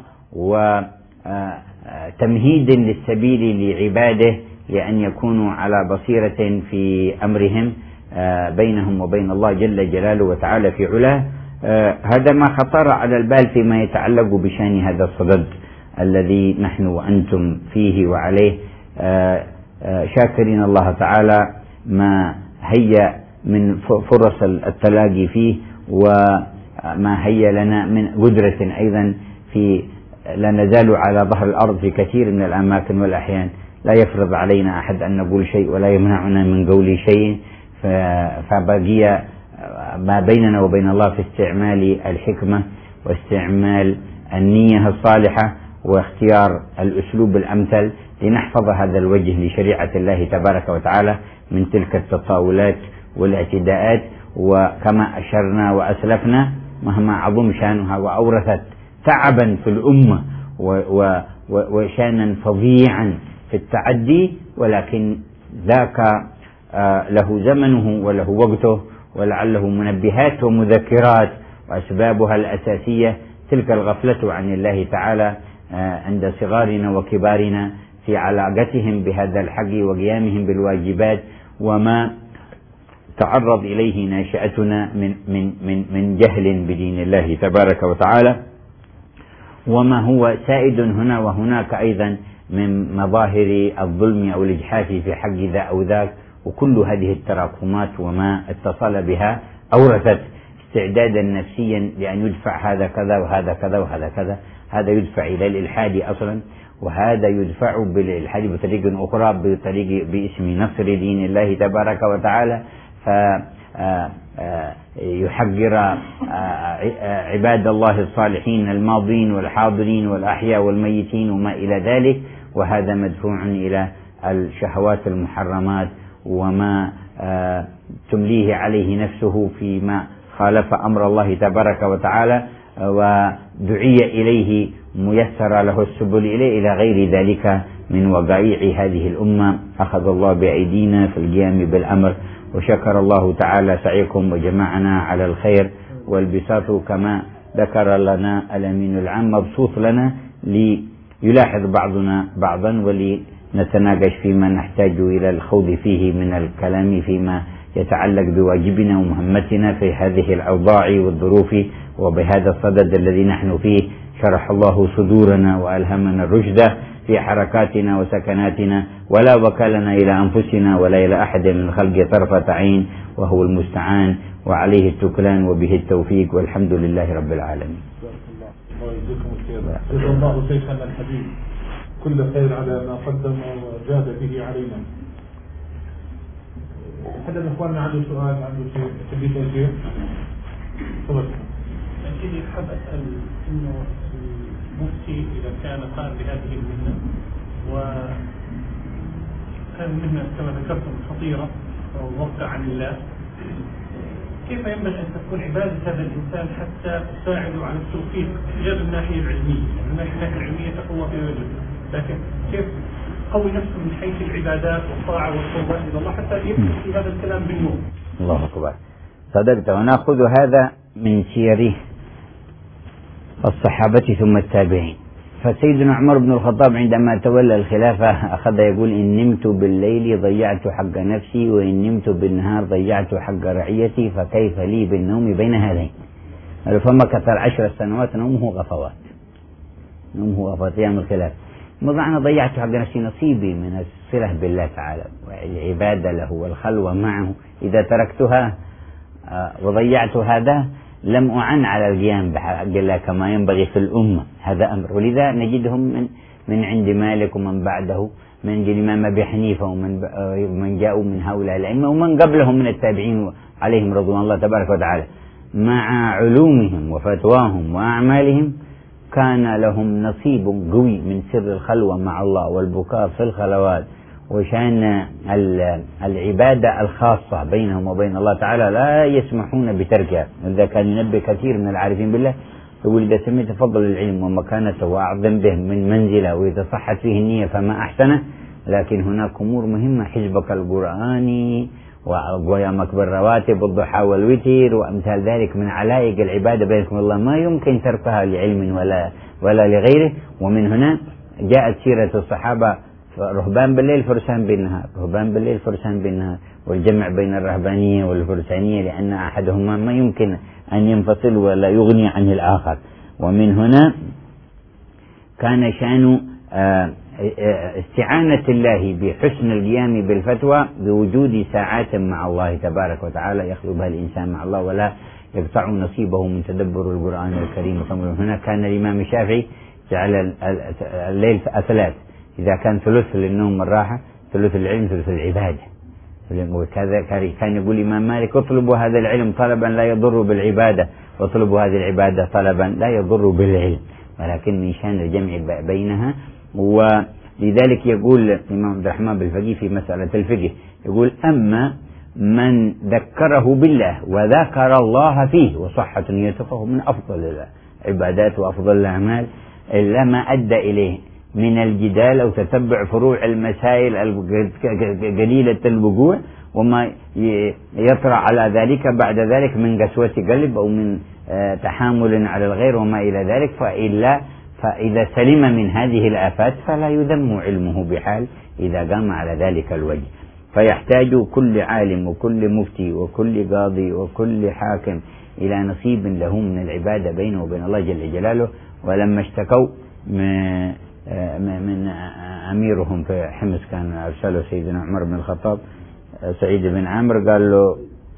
وتمهيد للسبيل لعباده لأن يكونوا على بصيرة في أمرهم بينهم وبين الله جل جلاله وتعالى في علاه. هذا ما خطر على البال فيما يتعلق بشأن هذا الصدد الذي نحن وأنتم فيه وعليه، شاكرين الله تعالى ما هيا من فرص التلاقي فيه وما هيا لنا من قدرة أيضا في لا نزال على ظهر الأرض في كثير من الأماكن والأحيان لا يفرض علينا أحد أن نقول شيء ولا يمنعنا من قول شيء، فبقي ما بيننا وبين الله في استعمال الحكمة واستعمال النية الصالحة واختيار الأسلوب الأمثل لنحفظ هذا الوجه لشريعة الله تبارك وتعالى من تلك التطاولات والاعتداءات. وكما أشرنا وأسلفنا مهما عظم شأنها وأورثت تعبا في الأمة وشأنا فظيعا في التعدي، ولكن ذاك له زمنه وله وقته ولعله منبهات ومذكرات، وأسبابها الأساسية تلك الغفلة عن الله تعالى عند صغارنا وكبارنا في علاقتهم بهذا الحق وقيامهم بالواجبات، وما تعرض إليه ناشئتنا من جهل بدين الله تبارك وتعالى، وما هو سائد هنا وهناك أيضا من مظاهر الظلم أو الإجحاف في حق ذا أو ذاك. وكل هذه التراكمات وما اتصل بها أورثت استعدادا نفسيا لأن يدفع هذا كذا وهذا كذا وهذا كذا. هذا يدفع إلى الإلحاد أصلا، وهذا يدفع بالإلحاد بطريقة أخرى باسم نصر دين الله تبارك وتعالى، يحقر عباد الله الصالحين الماضين والحاضرين والأحياء والميتين وما إلى ذلك. وهذا مدفوع إلى الشهوات المحرمات وما تمليه عليه نفسه فيما خالف أمر الله تبارك وتعالى ودعي إليه ميسر له السبل إليه إلى غير ذلك من وقائع هذه الأمة. أخذ الله بأيدينا في القيام بالأمر، وشكر الله تعالى سعيكم وجمعنا على الخير والبساط كما ذكر لنا الأمين العام مبسوط لنا ليلاحظ بعضنا بعضا ولنتناقش فيما نحتاج إلى الخوض فيه من الكلام فيما يتعلق بواجبنا ومهمتنا في هذه الأوضاع والظروف وبهذا الصدد الذي نحن فيه. شرح الله صدورنا وألهمنا الرشد في حركاتنا وسكناتنا، ولا وكلنا إلى أنفسنا ولا إلى أحد من الخلق طرفة عين، وهو المستعان وعليه التكلان وبه التوفيق، والحمد لله رب العالمين. الله يجزيكم الخير. جزا الله شيخنا الحبيب كل خير على ما قدم وجاد به علينا. حدا من اخواننا عنده سؤال، عنده شيء تبي توجيه؟ تفضل. أكيد حاب أسأل إنه المفتي إذا كان قائم بهذه المهنة وهذه المهنة كما ذكرتم خطيرة وموقع عن الله، كيف ينبغي أن تكون عبادة هذا الإنسان حتى تساعده على التوفيق غير الناحية العلمية؟ يعني الناحية العلمية تقوى في وجهه، لكن كيف قوي نفسه من حيث العبادات والطاعة والقربات إلى الله حتى يدخل في هذا الكلام بالنور؟ الله أكبر، صدقت. ونأخذ هذا من سير الصحابة ثم التابعين. فسيدنا عمر بن الخطاب عندما تولى الخلافة أخذ يقول: إن نمت بالليل ضيعت حق نفسي، وإن نمت بالنهار ضيعت حق رعيتي، فكيف لي بالنوم بين هذين؟ فمكث 10 سنوات نومه غفوات، نومه غفوات أيام الخلافة. أنا ضيعت حق نفسي نصيبي من الصلة بالله تعالى والعبادة له والخلوة معه. إذا تركتها وضيعت هذا لم أعن على القيام بحق الله كما ينبغي في الأمة. هذا أمر. ولذا نجدهم من عند مالك ومن بعده، من عند الإمام أبي حنيفة ومن جاءوا من هؤلاء الأئمة ومن قبلهم من التابعين عليهم رضوان الله تبارك وتعالى، مع علومهم وفتواهم وأعمالهم كان لهم نصيب قوي من سر الخلوة مع الله والبكاء في الخلوات وشان العبادة الخاصة بينهم وبين الله تعالى لا يسمحون بتركها. إذا كان ينبه كثير من العارفين بالله يقول إذا سميت فضل العلم ومكانته وأعظم به من منزله وإذا صحت فيه النية فما أحسنه، لكن هناك أمور مهمة، حزبك القرآني وقيامك بالرواتب والضحى والوتر وأمثال ذلك من علائق العبادة بينكم الله ما يمكن تركها لعلم ولا لغيره. ومن هنا جاءت سيرة الصحابة رهبان بالليل فرسان بالنهار، رهبان بالليل فرسان بالنهار، والجمع بين الرهبانية والفرسانية لأن أحدهما ما يمكن أن ينفصل ولا يغني عن الآخر. ومن هنا كان شأن استعانة الله بحسن القيام بالفتوى بوجود ساعات مع الله تبارك وتعالى يخلو بها الإنسان مع الله ولا يقطع نصيبه من تدبر القرآن الكريم. هنا كان الإمام الشافعي جعل الليل ثلاث، إذا كان ثلث للنوم والراحة، ثلث العلم، ثلث العبادة. وكذا كان يقول الإمام مالك اطلبوا هذا العلم طلبا لا يضر بالعبادة، واطلبوا هذه العبادة طلبا لا يضر بالعلم، ولكن من شأن الجمع بينها. ولذلك يقول الإمام عبد الرحمن بالفقيه في مسألة الفقه يقول أما من ذكره بالله وذكر الله فيه وصحت نيته فهو من أفضل العبادات وأفضل الأعمال إلا ما أدى إليه من الجدال أو تتبع فروع المسائل قليلة الوقوع وما يطرأ على ذلك بعد ذلك من قسوة قلب أو من تحامل على الغير وما إلى ذلك. فإذا سلم من هذه الآفات فلا يذم علمه بحال إذا قام على ذلك الوجه. فيحتاج كل عالم وكل مفتي وكل قاضي وكل حاكم إلى نصيب له من العبادة بينه وبين الله جل جلاله. ولما اشتكوا من أميرهم في حمص كان أرسله سيدنا عمر بن الخطاب سعيد بن عامر قال له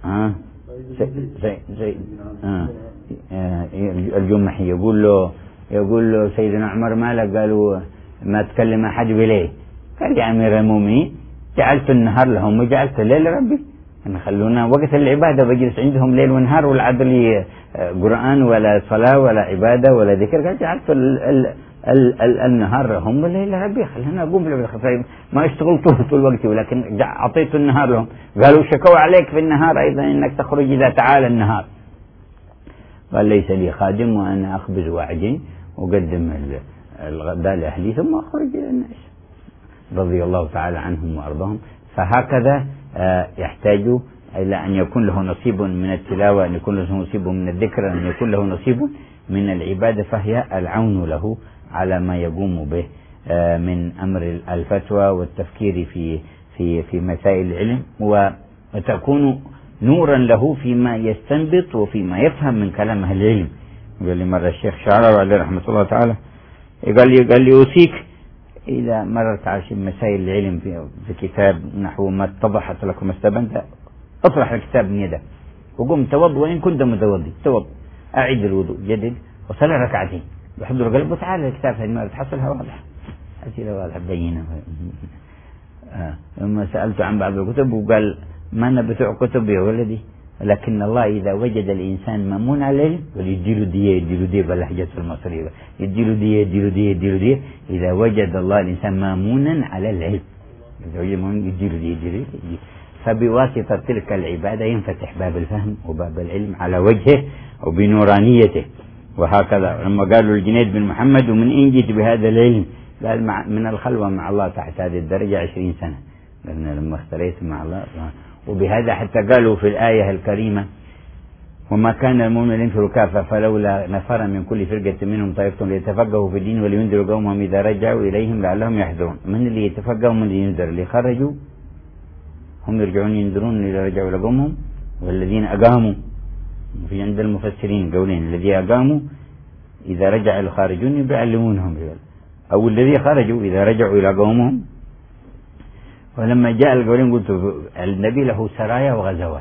الجمحي يقول له سيدنا عمر مالك؟ قالوا ما تكلم أحد بليه. قال يا أمير المؤمنين جعلت النهار لهم وجعلت الليل لربي، أن خلونا وقت العبادة بجلس عندهم ليل ونهار والعدل قرآن ولا صلاة ولا عبادة ولا ذكر. قال جعلت النهار لهم والليل لربي، خلينا أقوم بالخطايا ما اشتغل طول وقتي، ولكن أعطيت النهار لهم. قالوا شكوا عليك في النهار أيضا إنك تخرج إذا تعالى النهار. قال ليس لي خادم وأنا أخبز وأعجن وقدم الغداء لأهلي ثم أخرج إلى الناس رضي الله تعالى عنهم وأرضاهم. فهكذا يحتاج إلى أن يكون له نصيب من التلاوة، أن يكون له نصيب من الذكر، أن يكون له نصيب من العبادة، فهي العون له على ما يقوم به من أمر الفتوى والتفكير في مسائل العلم، وتكون نورا له فيما يستنبط وفيما يفهم من كلام أهل العلم. قال لي مرة الشيخ شعراوي عليه رحمة الله تعالى قال لي أوصيك إذا مررت على مسائل العلم في كتاب نحو ما اتضحت لكم استبنت اطرح الكتاب من يدك وقم توض وإن كنت متوضي توض، أعيد الوضوء جدد وصلي ركعتين بحضر قلب وتعالى الكتاب هذه ما تحصلها واضحة، أسئلة واضحة بينة. لما سألت عن بعض الكتب وقال ما أنا بتوع كتب يا ولدي، لكن الله إذا وجد الإنسان مامون عليه يديله دية باللهجة المصرية، يديله دية. إذا وجد الله الإنسان مامونا على العلم يديله دية. فبواسطة تلك العبادة ينفتح باب الفهم وباب العلم على وجهه وبنورانيته. وهكذا لما قالوا الجنيد بن محمد ومن إن جئت بهذا العلم قال من الخلوة مع الله تحت هذه الدرجة 20 سنة، لأن لما اختليت مع الله. وبهذا حتى قالوا في الآية الكريمة وما كان المؤمنين ينفروا كافة فلولا نفر من كل فرقة منهم طائفة ليتفقهوا في الدين ولينذروا قومهم إذا رجعوا إليهم لعلهم يحذرون. من اللي يتفقهوا من اللي ينذر؟ اللي خرجوا هم يرجعون ينذرون إذا رجعوا لقومهم، والذين أقاموا في عند المفسرين قولين الذي أقاموا إذا رجع الخارجون يعلمونهم أو الذي خرجوا إذا رجعوا إلى قومهم. ولما جاء القولين قلت النبي له سرايا وغزوات،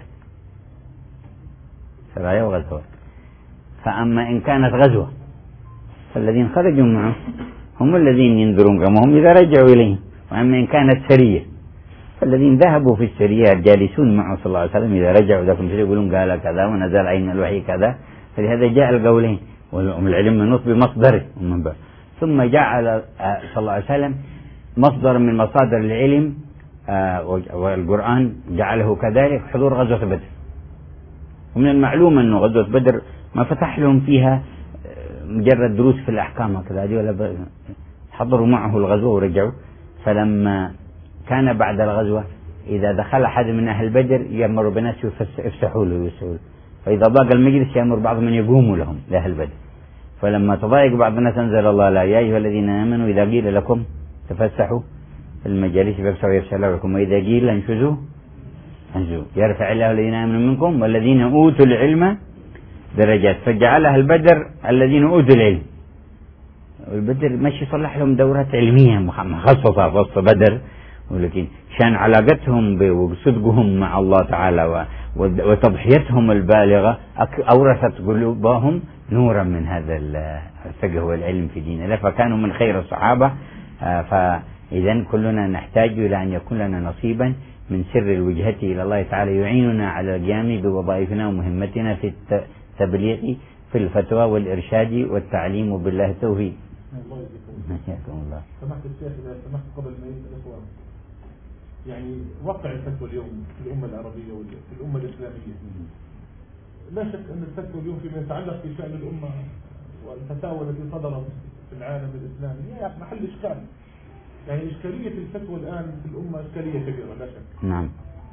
سرايا وغزوات. فأما إن كانت غزوة فالذين خرجوا معه هم الذين ينذرون قومهم إذا رجعوا إليهم، وأما إن كانت سرية فالذين ذهبوا في السريات جالسون معه صلى الله عليه وسلم إذا رجعوا ذاكم يقولون قال كذا ونزل عين الوحي كذا. فلهذا جاء القولين، والعلم منوط بمصدره. ثم جعل صلى الله عليه وسلم مصدر من مصادر العلم والقرآن جعله كذلك حضور غزوة بدر. ومن المعلوم أنه غزوة بدر ما فتح لهم فيها مجرد دروس في الأحكام وكذا، ولا حضروا معه الغزوة ورجعوا. فلما كان بعد الغزوة إذا دخل أحد من أهل بدر يأمر بناس يفسحوا له ويسعوا، فإذا ضاق المجلس يأمر بعضهم أن يقوموا لهم لأهل بدر. فلما تضايق بعض الناس أنزل الله لا يا أيها الذين آمنوا إذا قيل لكم تفسحوا في المجالس فافسحوا يفسح الله لكم، وإذا قيل انشزوا انشزوا يرفع الله الذين آمنوا منكم والذين أوتوا العلم درجات. فجعل أهل بدر الذين أوتوا العلم، والبدر ماشي يصلح لهم دورات علمية مخصصة في وسط بدر، ولكن شان علاقتهم وصدقهم مع الله تعالى وتضحيتهم البالغة أورثت قلوبهم نورا من هذا الفقه والعلم في دين الله، فكانوا من خير الصحابة. فإذا كلنا نحتاج إلى أن يكون لنا نصيبا من سر الوجهة إلى الله تعالى يعيننا على القيام بوظائفنا ومهمتنا في التبليغ في الفتوى والإرشاد والتعليم، وبالله التوفيق. الله. سمحت الشيخ إذا سمحت قبل ما يسأل الإخوان، يعني واقع الفتوى اليوم في الأمة العربية وفي الأمة الإسلامية، لا شك أن الفتوى اليوم فيما يتعلق في شأن الأمة والفتاوى التي صدرت في العالم الإسلامي هي محل إشكال. يعني إشكالية الفتوى الآن في الأمة إشكالية كبيرة لا شك. نعم.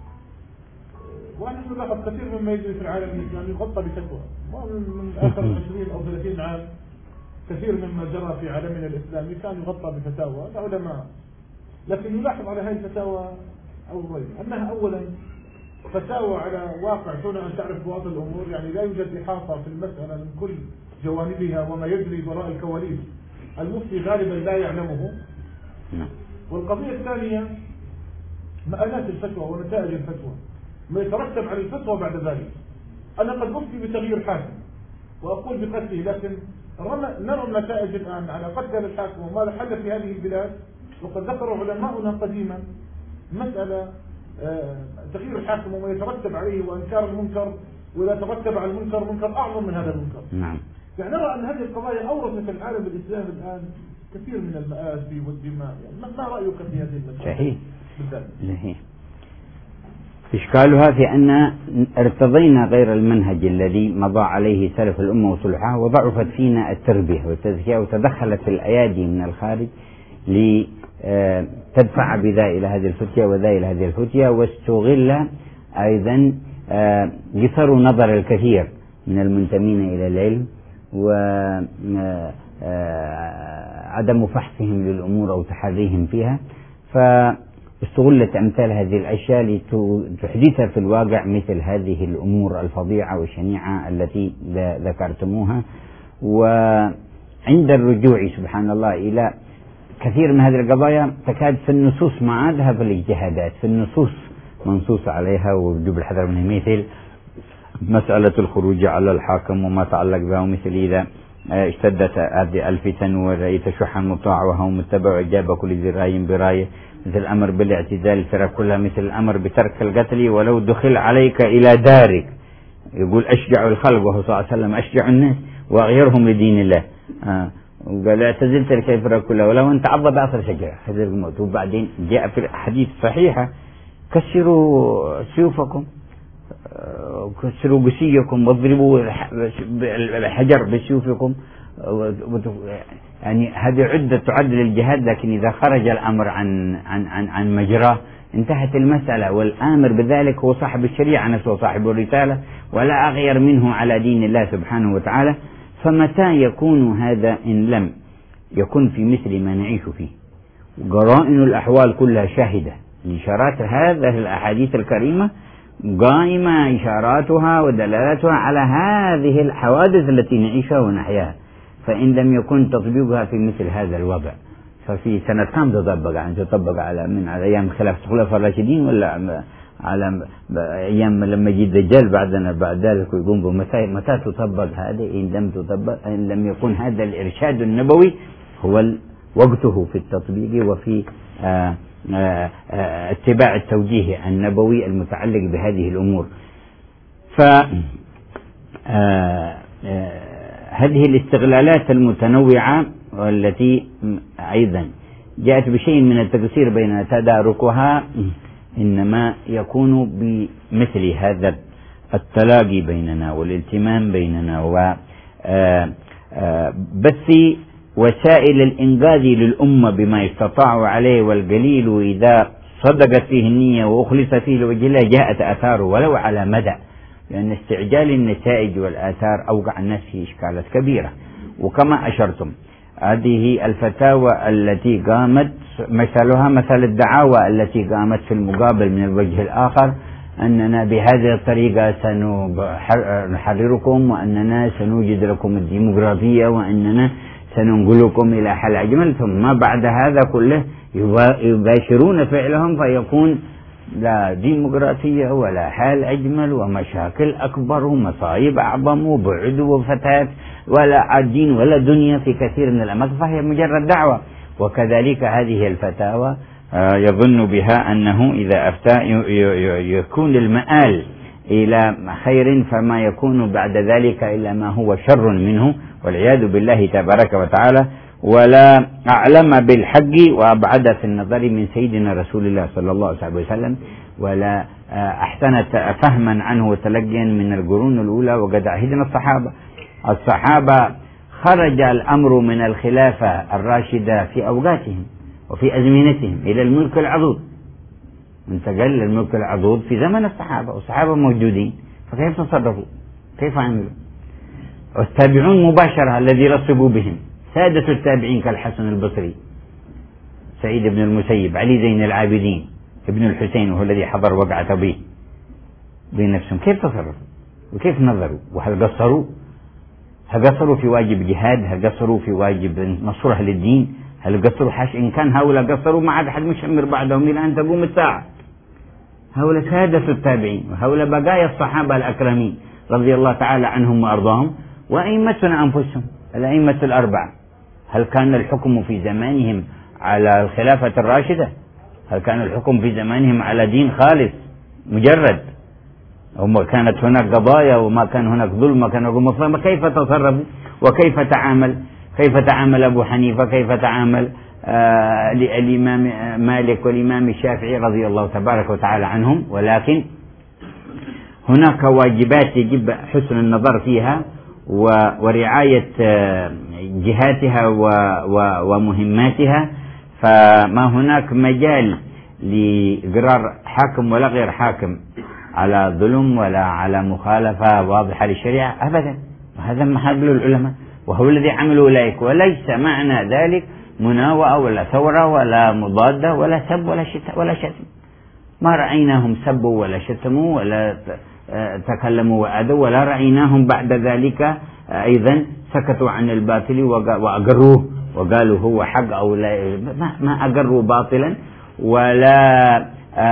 ونحن نلاحظ كثير مما يجري في العالم الإسلامي يغطى بفتوى، ومن آخر 20 أو 30 عام كثير مما جرى في عالمنا الإسلامي كان يغطى بفتاوى العلماء، لكن نلاحظ على هذه الفتاوى أنها أولا فتاوى على واقع دون أن تعرف بواطن الأمور، يعني لا يوجد إحاطة في المسألة من كل جوانبها وما يجري وراء الكواليس المفتي غالبا لا يعلمه. والقضية الثانية مآلات الفتوى ونتائج الفتوى، ما يترتب على الفتوى بعد ذلك. أنا قد أفتي بتغيير حاكم وأقول بقتله، لكن نرى النتائج الآن على قتل الحاكم وما حل في هذه البلاد. وقد ذكر علماؤنا قديما مسألة تغيير الحاكم وما يترتب عليه وإنكار المنكر، وإذا ترتب على المنكر منكر أعظم من هذا المنكر. نعم. يعني نرى أن هذه القضايا أورثت العالم الإسلامي الآن كثير من المآسي والدماء. يعني ما رأيك في هذه المسألة؟ صحيح. صحيح. إشكالها في أن ارتضينا غير المنهج الذي مضى عليه سلف الأمة وصلحها، وضعفت فينا التربية والتزكية، وتدخلت الأيادي من الخارج لتدفع بذا إلى هذه الفتية وذا إلى هذه الفتية، واستغل أيضا قصر نظر الكثير من المنتمين إلى العلم وعدم فحصهم للأمور أو تحريهم فيها، فاستغلت أمثال هذه الأشياء لتحدث في الواقع مثل هذه الأمور الفظيعة والشنيعة التي ذكرتموها. وعند الرجوع سبحان الله إلى كثير من هذه القضايا تكاد في النصوص معادها في الاجتهادات، في النصوص منصوص عليها ووجوب الحذر منها، مثل مسألة الخروج على الحاكم وما تعلق بها، ومثل إذا اشتدت هذه الفتن ورأيت شحا مطاع وهو متبع وإجابة كل ذي رأي برأيه، مثل الأمر بالاعتزال الفرق كلها، مثل الأمر بترك القتل ولو دخل عليك إلى دارك. يقول أشجع الخلق وهو صلى الله عليه وسلم أشجع الناس وأغيرهم لدين الله، وقال اعتزلت تلك الفرق كلها ولو أنت عض بأصل شجرة حذر الموت. وبعدين جاء في الحديث صحيحة كسروا سيوفكم كسروا قسيكم واضربوا الحجر بسيوفكم. يعني هذه عدة تعد للجهاد، لكن إذا خرج الأمر عن مجراه انتهت المسألة، والآمر بذلك هو صاحب الشريعة نفسه صاحب الرسالة، ولا أغير منه على دين الله سبحانه وتعالى. فمتى يكون هذا إن لم يكن في مثل ما نعيش فيه؟ قرائن الأحوال كلها شاهدة لإشارات هذه الأحاديث الكريمة، قائمة إشاراتها ودلالاتها على هذه الحوادث التي نعيشها ونحياها. فإن لم يكن تطبيقها في مثل هذا الوضع ففي سنة كم تطبق؟ يعني تطبق على أيام خلافة الخلفاء الراشدين، ولا على أيام لما يجي الدجال بعد ذلك ويقوم بمسائل؟ متى تطبق هذا؟ إن لم يكن هذا الإرشاد النبوي هو وقته في التطبيق وفي اتباع التوجيه النبوي المتعلق بهذه الأمور. هذه الاستغلالات المتنوعة والتي أيضا جاءت بشيء من التقصير بين تداركها إنما يكون بمثل هذا التلاقي بيننا والالتمام بيننا وبث وسائل الإنقاذ للأمة بما يستطاع عليه، والقليل إذا صدقت فيه النية وأخلص فيه لوجه الله جاءت آثاره ولو على مدى، لأن استعجال النتائج والآثار أوقع الناس في إشكالات كبيرة. وكما أشرتم هذه الفتاوى التي قامت مثلها مثل الدعاوى التي قامت في المقابل من الوجه الآخر، أننا بهذه الطريقة سنحرركم، وأننا سنوجد لكم الديمقراطية، وأننا سننقلكم إلى حل أجمل، ثم بعد هذا كله يباشرون فعلهم فيكون لا ديمقراطية ولا حال أجمل ومشاكل أكبر ومصايب أعظم وبعد وفتات ولا عادين ولا دنيا في كثير من الأماكن، فهي مجرد دعوة. وكذلك هذه الفتاوى يظن بها أنه إذا أفتى يكون المآل إلى خير، فما يكون بعد ذلك إلا ما هو شر منه والعياذ بالله تبارك وتعالى. ولا أعلم بالحق وأبعد في النظر من سيدنا رسول الله صلى الله عليه وسلم، ولا أحسن فهما عنه وتلقيا من القرون الأولى. وقد عهدنا الصحابة خرج الأمر من الخلافة الراشدة في أوقاتهم وفي أزمنتهم إلى الملك العضوض، انتقل للملك العضوض في زمن الصحابة والصحابة موجودين، فكيف تصرفوا؟ كيف عملوا؟ والتابعون مباشرة الذي رصبوا بهم سادة التابعين كالحسن البصري، سعيد بن المسيب، علي زين العابدين، ابن الحسين وهو الذي حضر وقعة به بنفسهم، كيف تصرفوا وكيف نظروا؟ وهل قصروا؟ هل قصروا في واجب جهاد؟ هل قصروا في واجب نصرة للدين؟ هل قصروا إن كان هؤلاء قصروا ما عاد أحد مشمر بعدهم إلى أن تقوم الساعة. هؤلاء سادة التابعين وهؤلاء بقايا الصحابة الأكرمين رضي الله تعالى عنهم وأرضاهم، وأئمتنا أنفسهم الأئمة الأربعة. هل كان الحكم في زمانهم على الخلافة الراشدة؟ هل كان الحكم في زمانهم على دين خالص مجرد؟ وما كانت هناك قضايا وما كان هناك ظلم وكان هناك مظلمة؟ كيف تصرفوا وكيف تعامل؟ كيف تعامل أبو حنيفة؟ كيف تعامل الإمام مالك والإمام الشافعي رضي الله تبارك وتعالى عنهم؟ ولكن هناك واجبات يجب حسن النظر فيها ورعاية جهاتها ومهماتها، فما هناك مجال لإقرار حاكم ولا غير حاكم على ظلم ولا على مخالفة واضحة للشريعة أبدا. وهذا محل العلماء وهو الذي عملوا أولئك، وليس معنى ذلك مناوئة ولا ثورة ولا مضادة ولا سب ولا شتم. ما رأيناهم سبوا ولا شتموا ولا تكلموا وأذوا، ولا رأيناهم بعد ذلك أيضا سكتوا عن الباطل وأقروه وقالوا هو حق أو لا. ما أقروا باطلا ولا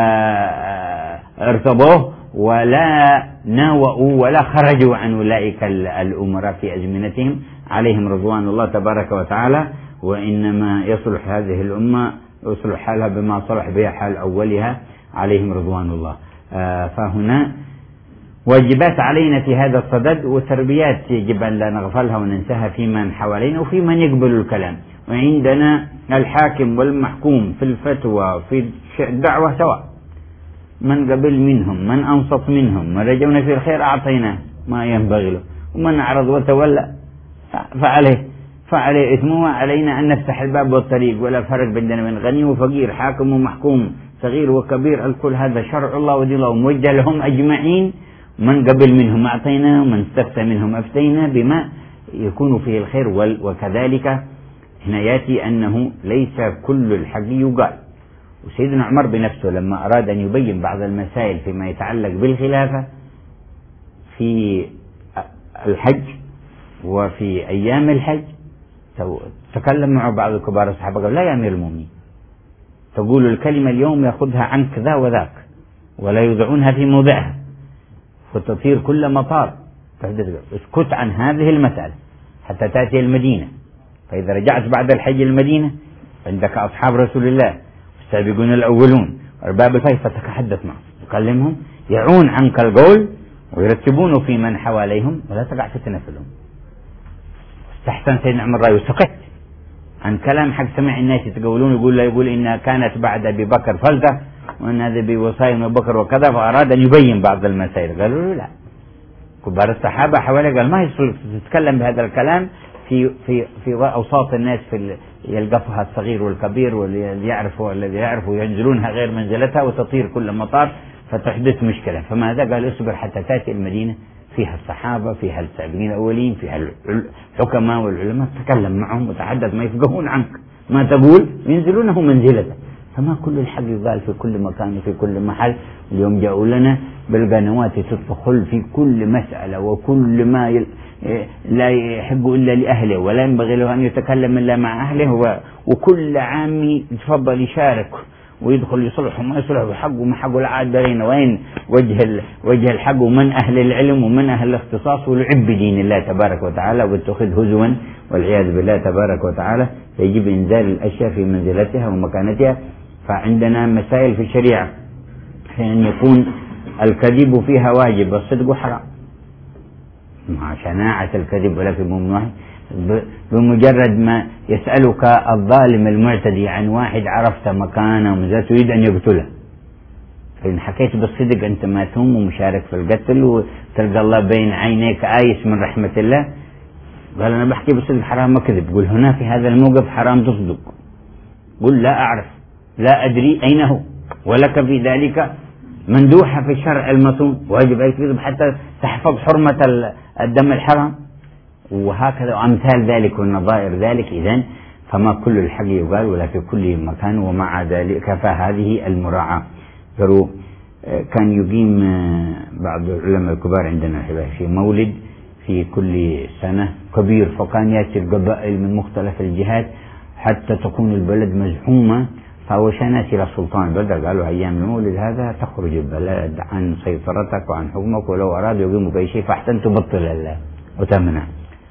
ارتضوه ولا ناوؤوا ولا خرجوا عن أولئك الأمراء في أزمنتهم عليهم رضوان الله تبارك وتعالى. وإنما يصلح هذه الأمة يصلح حالها بما صلح بها حال أولها عليهم رضوان الله. فهنا واجبات علينا في هذا الصدد وتربيات يجب أن لا نغفلها وننساها في من حوالينا وفي من يقبل الكلام. وعندنا الحاكم والمحكوم في الفتوى وفي الدعوة سواء، من قبل منهم من أنصت منهم من رجونا في الخير أعطيناه ما ينبغي له، ومن أعرض وتولى فعليه إثمه. علينا أن نفتح الباب والطريق ولا فرق بيننا من غني وفقير، حاكم ومحكوم، صغير وكبير، الكل هذا شرع الله ودين الله موجه لهم أجمعين. من قبل منهم أعطينا ومن استفتى منهم أفتينا بما يكون فيه الخير. وكذلك هنا يأتي أنه ليس كل الحق يقال. وسيدنا عمر بنفسه لما أراد أن يبين بعض المسائل فيما يتعلق بالخلافة في الحج وفي أيام الحج تكلم معه بعض كبار الصحابة قال لا يا أمير المؤمنين، تقول الكلمة اليوم يأخذها عنك ذا وذاك ولا يوضعونها في موضعها فتطير كل مطار، اسكت عن هذه المسألة حتى تأتي المدينة، فإذا رجعت بعد الحج المدينة عندك أصحاب رسول الله السابقون الأولون أرباب الفيل فتتحدث معهم تكلمهم يعون عنك القول ويرتبون في من حواليهم ولا تقع فتنة في الأمة. استحسن سيدنا عمر رأيه وسكت عن كلام حق سمع الناس يتقولون يقول إنها كانت بعد أبي بكر فلتة وأن هذا بوصايا أبي بكر وكذا، فأراد أن يبين بعض المسائل. قالوا له لا، كبار الصحابة حواليه قال ما يصير تتكلم بهذا الكلام في أوساط الناس يلقى فيها الصغير والكبير والذي يعرفوا ينزلونها غير منزلتها وتطير كل مطار فتحدث مشكلة. فماذا قال اصبر حتى تأتي المدينة فيها الصحابة فيها السابقين الأولين فيها الحكماء والعلماء، تكلم معهم وتحدث ما يفقهون عنك ما تقول ينزلونه منزلته. فما كل الحق يقال في كل مكان وفي كل محل. اليوم جاءوا لنا بالقنوات تدخل في كل مسألة وكل ما لا يحب إلا لأهله ولا ينبغي له أن يتكلم إلا مع أهله، وكل عام يتفضل يشارك ويدخل يصلح وما يصلح بحق وما حق العاد بين وين وجه الحق ومن أهل العلم ومن أهل الاختصاص والعب بدين الله تبارك وتعالى واتخذ هزوا والعياذ بالله تبارك وتعالى. فيجب إنزال الأشياء في منزلتها ومكانتها. فعندنا مسائل في الشريعة حين يكون الكذب فيها واجب والصدق حرام مع شناعة الكذب، ولكن ممنوع بمجرد ما يسألك الظالم المعتدي عن واحد عرفت مكانه وماذا تريد أن يقتله، فإن حكيت بالصدق أنت ماثوم ومشارك في القتل وتلقى الله بين عينيك آيس من رحمة الله. قال أنا بحكي بالصدق حرام ما كذب. قل هنا في هذا الموقف حرام تصدق، قل لا أعرف لا أدري أين هو، ولك في ذلك مندوحة في الشرع المصون، واجب عليك تكذب حتى تحفظ حرمة الدم الحرام، وهكذا وأمثال ذلك والنظائر ذلك. إذن فما كل الحق يقال ولا في كل مكان، ومع ذلك فهذه المراعاة. كان يقيم بعض العلماء الكبار عندنا في مولد في كل سنة كبير، فكان يأتي القبائل من مختلف الجهات حتى تكون البلد مزحومة، فوشنا إلى سلطان البلد قالوا أيام المولد هذا تخرج البلد عن سيطرتك وعن حكمك، ولو أرادوا يقيموا بأي شيء فأحسن تبطل وتمنع.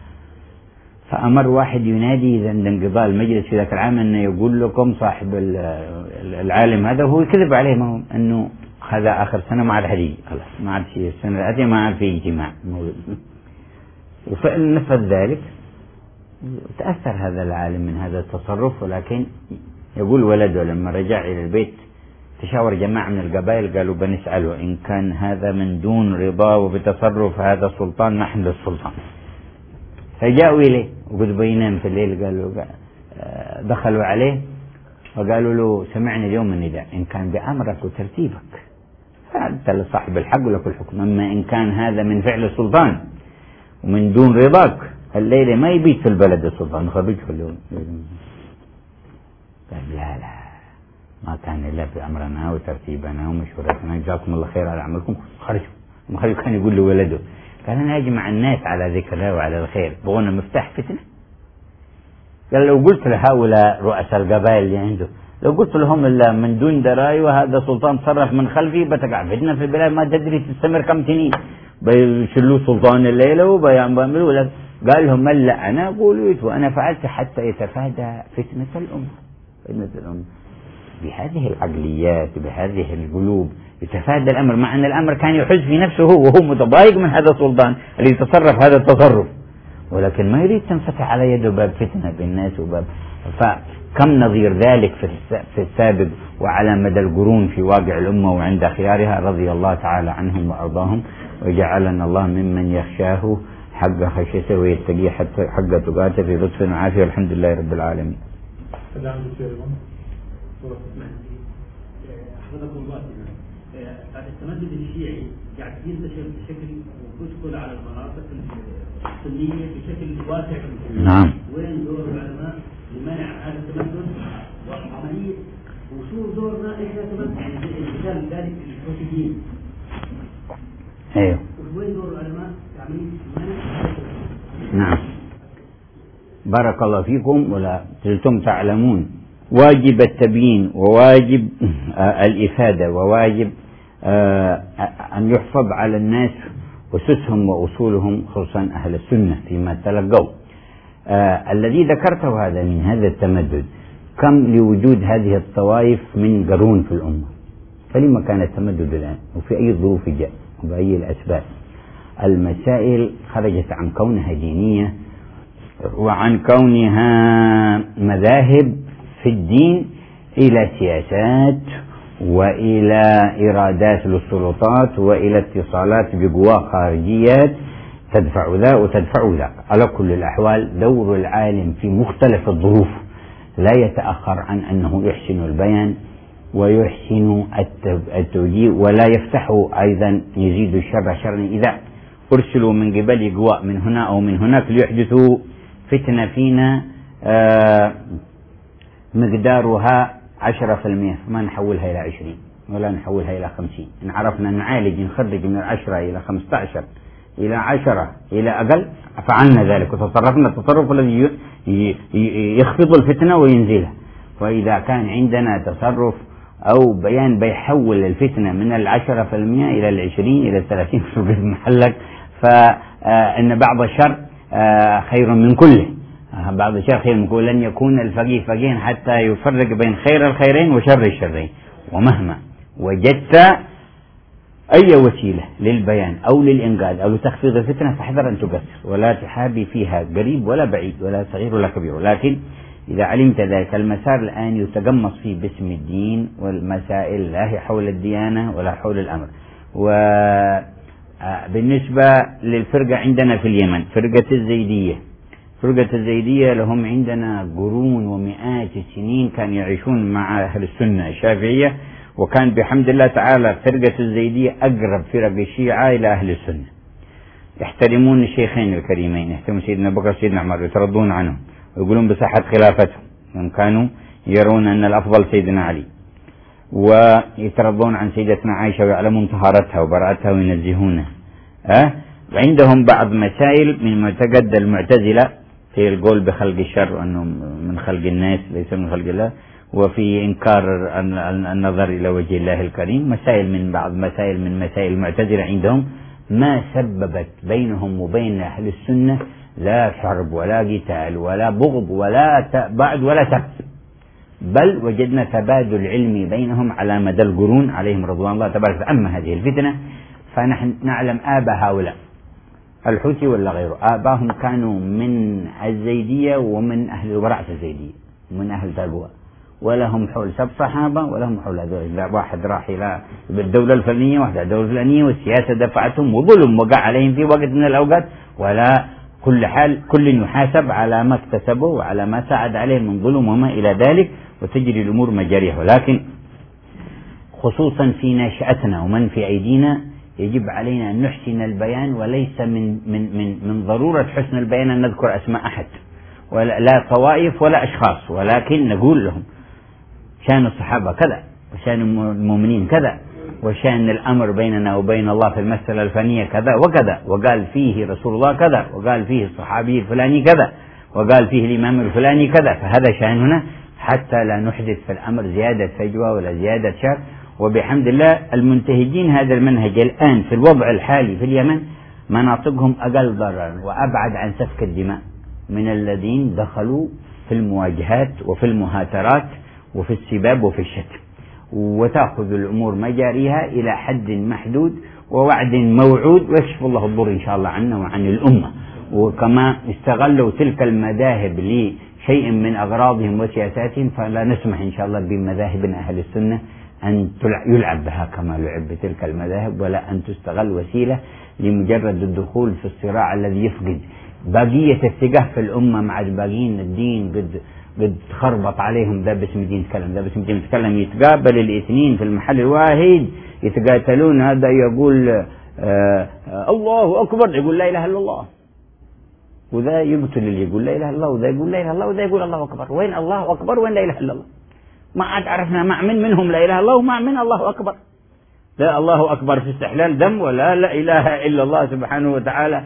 فأمر واحد ينادي عند انقضاء المجلس في ذاك العام أنه يقول لكم صاحب العالم هذا وهو يكذب عليهم أنه هذا آخر سنة ما عاد هدي خلاص ما عاد شيء السنة الآتية ما عاد في اجتماع مولد. وفعلا نفذ ذلك. تأثر هذا العالم من هذا التصرف، ولكن يقول ولده لما رجع إلى البيت تشاور جماعة من القبائل قالوا بنسأله إن كان هذا من دون رضا وبتصرف هذا السلطان نحن للسلطان. فجاءوا إليه وقد بينام في الليل قالوا دخلوا عليه وقالوا له سمعنا اليوم النداء إن كان بأمرك وترتيبك فأنت لصاحب الحق ولك الحكم، أما إن كان هذا من فعل السلطان ومن دون رضاك الليلة ما يبيت في البلد السلطان نخرجه اليوم. قال لا ما كان إلا بأمرنا وترتيبنا ومشورتنا جزاكم الله خير على عملكم خرجوا. كان يقول له ولده قال أنا أجمع الناس على ذكر الله وعلى الخير بغونا مفتاح فتنة. قال لو قلت لهؤلاء رؤساء القبائل اللي عنده لو قلت لهم إلا من دون دراي وهذا سلطان تصرف من خلفي بتقع فتنة في البلاد ما تدري تستمر كم سنين بيشلوا سلطان الليلة وبيعملوا لك. قال لهم لا أنا أقول وأنا فعلت حتى يتفادى فتنة الأمة بهذه العقليات بهذه القلوب يتفادى الأمر، مع أن الأمر كان يحز في نفسه وهو متضايق من هذا السلطان اللي يتصرف هذا التصرف، ولكن ما يريد تنفتح على يده باب فتنة بالناس وباب. فكم نظير ذلك في السابق وعلى مدى القرون في واقع الأمة وعند خيارها رضي الله تعالى عنهم وأرضاهم، وجعلنا الله ممن يخشاه حق خشيته ويتقي حق تقاته في لطف وعافية والحمد لله رب العالمين. حفظكم الله. التمدد الشيعي قاعد ينتشر بشكل ويدخل على المناطق السنية بشكل واسع. نعم. وين دور العلماء لمنع هذا التمدد وعملية وشو دورنا احنا كمان يعني مثال ذلك الحوثيين. ايوه. وين دور العلماء في عملية منع؟ نعم. بارك الله فيكم ولا زلتم تعلمون واجب التبيين وواجب الإفادة وواجب أن يحفظ على الناس أسسهم وأصولهم خصوصا أهل السنة فيما تلقوا. الذي ذكرته هذا من هذا التمدد كم لوجود هذه الطوائف من قرون في الأمة، فلما كان التمدد الآن وفي أي ظروف جاء وبأي الأسباب؟ المسائل خرجت عن كونها دينية وعن كونها مذاهب في الدين إلى سياسات وإلى إرادات للسلطات وإلى اتصالات بقوى خارجيات تدفع ذا وتدفع ذا. على كل الأحوال دور العالم في مختلف الظروف لا يتأخر عن أنه يحسن البيان ويحسن التوجيه ولا يفتح أيضا يزيد الشر شرا إذا أرسلوا من قبل قوى من هنا أو من هناك ليحدثوا فتنة فينا مقدارها 10%، ما نحولها إلى 20 ولا نحولها إلى 50. إن عرفنا نعالج نخرج من 10 إلى 15 إلى 10 إلى أقل فعلنا ذلك وتصرفنا التصرف الذي يخفض الفتنة وينزلها. وإذا كان عندنا تصرف أو بيان بيحول الفتنة من 10% إلى 20 إلى 30 في محلك، فإن بعض الشر خير من كله، بعض الشر خير من كله. لن يكون الفقيه فقيها حتى يفرق بين خير الخيرين وشر الشرين. ومهما وجدت أي وسيلة للبيان أو للإنقاذ أو لتخفيض الفتنة فاحذر أن تقصر ولا تحابي فيها قريب ولا بعيد ولا صغير ولا كبير. لكن إذا علمت ذلك المسار الآن يتقمص فيه باسم الدين والمسائل لا هي حول الديانة ولا حول الأمر. وبالنسبة للفرقة عندنا في اليمن فرقة الزيدية لهم عندنا قرون ومئات السنين كانوا يعيشون مع أهل السنة الشافعية، وكان بحمد الله تعالى فرقة الزيدية أقرب فرق الشيعة إلى أهل السنة. يحترمون الشيخين الكريمين، يحترمون سيدنا بكر وسيدنا عمر ويترضون عنهم ويقولون بصحة خلافتهم، هم كانوا يرون أن الأفضل سيدنا علي، ويترضون عن سيدتنا عائشة ويعلمون طهارتها وبراءتها وينزهونها. وعندهم بعض مسائل من معتقد المعتزلة في القول بخلق الشر وأنه من خلق الناس ليس من خلق الله، وفي إنكار النظر إلى وجه الله الكريم، مسائل من مسائل المعتزلة عندهم ما سببت بينهم وبين أهل السنة لا حرب ولا قتال ولا بغض ولا بعد ولا سب، بل وجدنا تبادل علمي بينهم على مدى القرون عليهم رضوان الله تبارك. أما هذه الفتنة فنحن نعلم آباء هؤلاء الحوثي ولا غيره، آباهم كانوا من الزيدية ومن أهل الوراء الزيدية من أهل تقوى، ولهم حول سب صحابة ولهم حول هذول. واحد راح إلى الدولة الفلانية واحد الدولة الفلانية والسياسة دفعتهم وظلم وقع عليهم في وقت من الأوقات، ولا كل حال كل يحاسب على ما اكتسبه وعلى ما ساعد عليه من ظلم وما إلى ذلك، وتجري الأمور مجاريها. ولكن خصوصا في نشأتنا ومن في أيدينا يجب علينا أن نحسن البيان، وليس من ضرورة حسن البيان أن نذكر أسماء أحد ولا لا طوائف ولا أشخاص، ولكن نقول لهم شان الصحابة كذا وشان المؤمنين كذا وشان الأمر بيننا وبين الله في المسألة الفلانية كذا وكذا، وقال فيه رسول الله كذا وقال فيه الصحابي الفلاني كذا وقال فيه الإمام الفلاني كذا، فهذا شأننا حتى لا نحدث في الأمر زيادة فجوة ولا زيادة شر. وبحمد الله المنتهجين هذا المنهج الآن في الوضع الحالي في اليمن مناطقهم أقل ضررا وأبعد عن سفك الدماء من الذين دخلوا في المواجهات وفي المهاترات وفي السباب وفي الشتم، وتأخذ الأمور مجاريها إلى حد محدود ووعد موعود، ويكشف الله الضر إن شاء الله عنا وعن الأمة. وكما استغلوا تلك المذاهب لشيء من أغراضهم وسياساتهم، فلا نسمح إن شاء الله بمذاهب أهل السنة أن يلعب بها كما لعب بتلك المذاهب، ولا أن تستغل وسيلة لمجرد الدخول في الصراع الذي يفقد باقية الثقة في الأمة مع الباقيين. الدين قد تخربط عليهم، ده باسم الدين يتكلم ده باسم الدين يتكلم، يتقابل الاثنين في المحل الواحد يتقاتلون، هذا يقول الله أكبر يقول لا إله إلا الله، وذا يقتل اللي يقول لا إله إلا الله، وذا يقول لا إله إلا الله، وذا يقول الله أكبر. وين الله أكبر وين لا إله إلا الله؟ ما عاد عرفنا مع منهم لا إله إلا الله ومع من الله أكبر. لا الله أكبر في استحلال دم، ولا لا إله إلا الله سبحانه وتعالى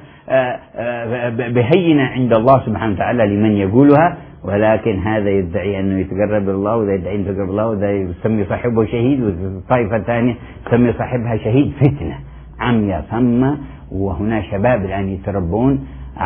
بهينة عند الله سبحانه وتعالى لمن يقولها. ولكن هذا يدعي أنه يتقرب إلى الله، وذا يدعي أن يتقرب الله، وذا يسمي صاحبه شهيد، والطائفة الثانية تسمي صاحبها شهيد. فتنة عمياء صمة. وهنا شباب الآن يتربون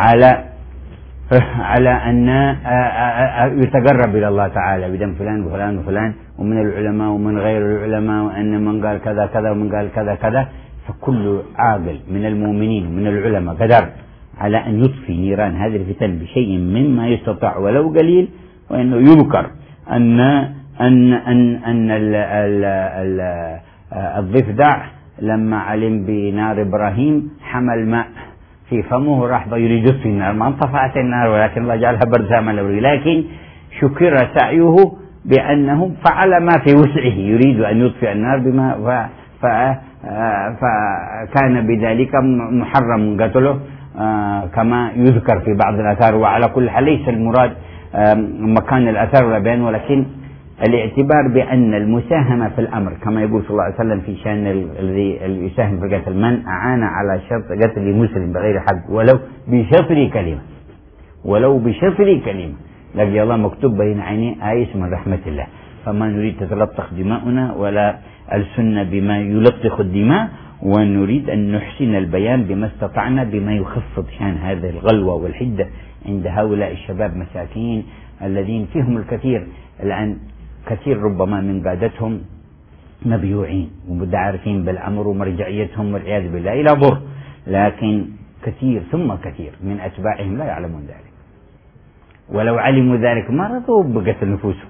على أن يتقرب إلى الله تعالى بدم فلان وفلان وفلان ومن العلماء ومن غير العلماء، وأن من قال كذا كذا ومن قال كذا كذا. فكل عاقل من المؤمنين من العلماء قدر على أن يطفي نيران هذه الفتن بشيء مما يستطاع ولو قليل. وأنه يذكر أن الضفدع لما علم بنار إبراهيم حمل ماء في فمه راح يريد يطفي النار، ما انطفأت النار ولكن الله جعلها برزا ملوري. لكن شكر سعيه بأنه فعل ما في وسعه، يريد أن يطفئ النار بما فكان بذلك محرم قتله كما يذكر في بعض الآثار. وعلى كل حال ليس المراد مكان الأثر ولا بيان، ولكن الاعتبار بأن المساهمة في الأمر كما يقول صلى الله عليه وسلم في شأن الذي يساهم في قتل من أعان على شرط قتل مسلم بغير حق ولو بشطر كلمة، ولو بشطر كلمة لقي الله مكتوب بين عينيه آيس من رحمة الله. فما نريد تتلطخ دماؤنا ولا ألسنا بما يلطخ الدماء، ونريد أن نحسن البيان بما استطعنا بما يخفض شأن هذه الغلوة والحدة عند هؤلاء الشباب مساكين الذين فيهم الكثير الآن، كثير ربما من قادتهم مبيوعين ومتعارفين بالأمر ومرجعيتهم والعياذ بالله إلى ضر، لكن كثير ثم كثير من أتباعهم لا يعلمون ذلك، ولو علموا ذلك ما رضوا بقتل نفوسهم.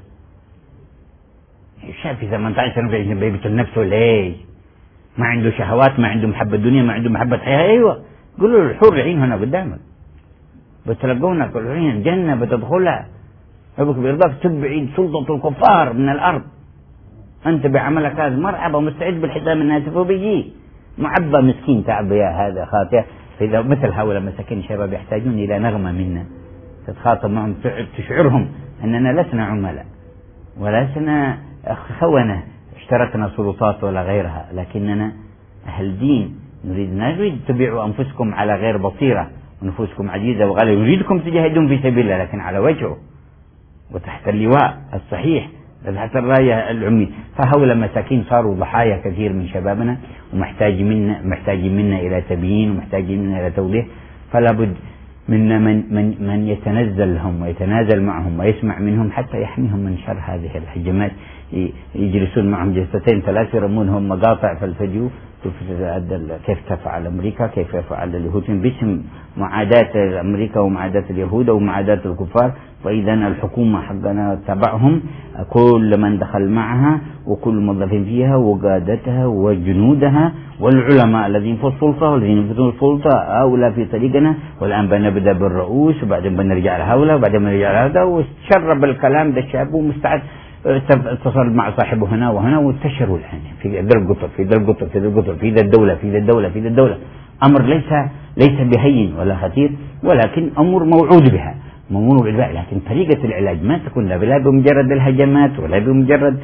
شاف في 18 سنة بيقتل نفسه ليه؟ ما عنده شهوات، ما عنده محبة الدنيا، ما عنده محبة حياة. أيوة قولوا له الحور العين هنا قدامك، بتلقونا كل عين جنة بتدخلها، ربك بيرضاك تبعد سلطة الكفار من الأرض. أنت بعملك هذا مرحبا مستعد بالحزام الناسف وبيجي معبى مسكين تعب يا هذا خاطئ. فإذا مثل هؤلاء مساكين شباب يحتاجون إلى نغمة منا تتخاطب معهم تشعرهم أننا لسنا عملاء ولسنا خونة اشتركنا سلطات ولا غيرها، لكننا أهل دين نريد تبيعوا أنفسكم على غير بصيرة ونفوسكم عزيزة وغالية، نريدكم تجاهدون في سبيل الله لكن على وجهه وتحت اللواء الصحيح تحت الراية العمي. فهؤلاء مساكين صاروا ضحايا كثير من شبابنا ومحتاجين منا إلى تبيين ومحتاجين منا إلى توضيح. فلا بد منا من يتنزل لهم ويتنازل معهم ويسمع منهم حتى يحميهم من شر هذه الهجمات. يجلسون معهم جلستين ثلاث يرمونهم مقاطع في الفيديو كيف تفعل أمريكا، كيف يفعل اليهود باسم معاداة أمريكا ومعاداة اليهود ومعاداة الكفار. فإذا الحكومة حقنا تبعهم كل من دخل معها وكل الموظفين فيها وقادتها وجنودها والعلماء الذين في السلطة والذين في السلطة أولى في طريقنا. والآن بنبدأ بالرؤوس وبعدين بنرجع لهؤلاء وبعدين بنرجع لهذا، وشرب الكلام ده الشاب ومستعد اتصل مع صاحبه هنا وهنا وانتشروا الآن في ذا القطر في ذا القطر في ذا القطر في ذا الدولة في ذا الدولة في ذا الدولة. أمر ليس بهين ولا خطير، ولكن أمر موعود بها لكن طريقة العلاج ما تكون لا بمجرد الهجمات ولا بمجرد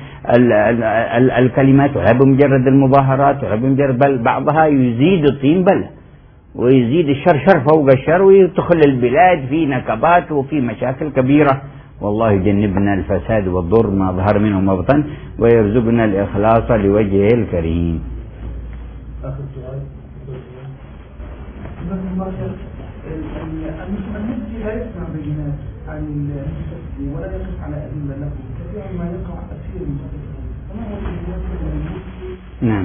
الكلمات ولا بمجرد المظاهرات ولا بمجرد، بل بعضها يزيد الطين بلة ويزيد الشر شر فوق الشر ويدخل البلاد في نكبات وفي مشاكل كبيرة. والله يجنبنا الفساد والضر ما ظهر منه وما بطن ويرزقنا الإخلاص لوجهه الكريم. آخر سؤال. المفتي لا يسمع بينات عن المفتي ولا يقف على أدلة له، كثيرا ما يقع تفسير فما هو نعم.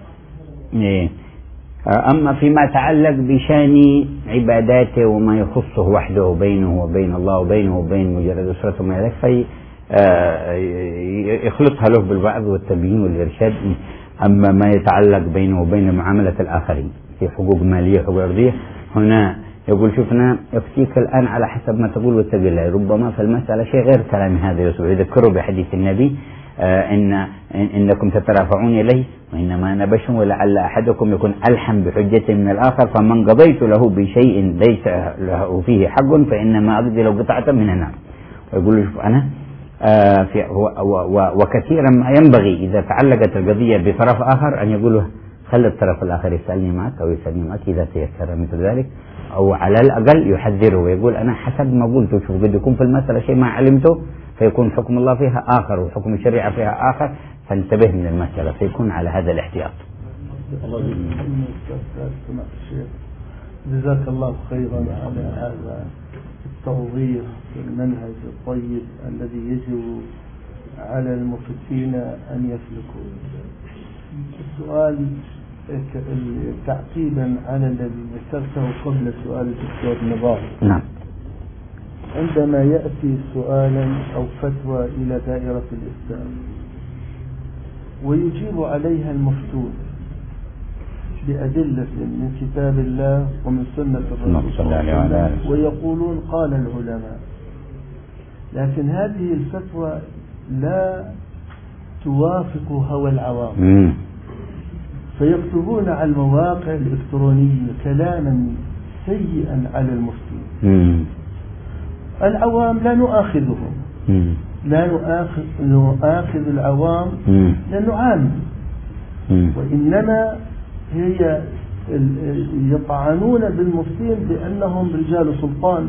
أما فيما يتعلق بشأن عباداته وما يخصه وحده بينه وبين الله وبينه وبين مجرد أسرته ما ذلك فيخلطها له بالوعظ والتبيين والإرشاد. أما ما يتعلق بينه وبين معاملة الآخرين في حقوق مالية حقوق أرضية، هنا يقول شوفنا يفتيك الآن على حسب ما تقول واتق الله. ربما في المسألة شيء غير كلام هذا يوسف، يذكره بحديث النبي إنكم تترافعون إليه وإنما أنا بشر ولعل أحدكم يكون ألحم بحجة من الآخر، فمن قضيت له بشيء ليس له فيه حق فإنما أقضي له قطعة من النار. ويقول له شوف أنا وكثيرا ما ينبغي إذا تعلقت القضية بطرف آخر أن يقول خلي الطرف الآخر يسألني معك أو يسألني معك إذا تيسر مثل ذلك، أو على الأقل يحذره ويقول أنا حسب ما قلت، شوف قد يكون في المسألة شيء ما علمته فيكون حكم الله فيها آخر وحكم الشريعة فيها آخر، فانتبه من المسألة، فيكون على هذا الاحتياط. جزاك الله خيرا على هذا التوضيح والمنهج الطيب الذي يجب على المفتين أن يسلكوا. السؤال تعقيبا على الذي ذكرته قبل سؤال الدكتور نظام. نعم. عندما يأتي سؤالا أو فتوى إلى دائرة الإفتاء ويجيب عليها المفتون بأدلة من كتاب الله ومن سنة الرسول صلى الله عليه وسلم ويقولون قال العلماء، لكن هذه الفتوى لا توافق هوى العوام، فيكتبون على المواقع الإلكترونية كلاما سيئا على المفتين. العوام لا نؤاخذهم، لا نؤاخذ العوام لأنه عام، وإنما هي يطعنون بالمفتين بأنهم رجال سلطان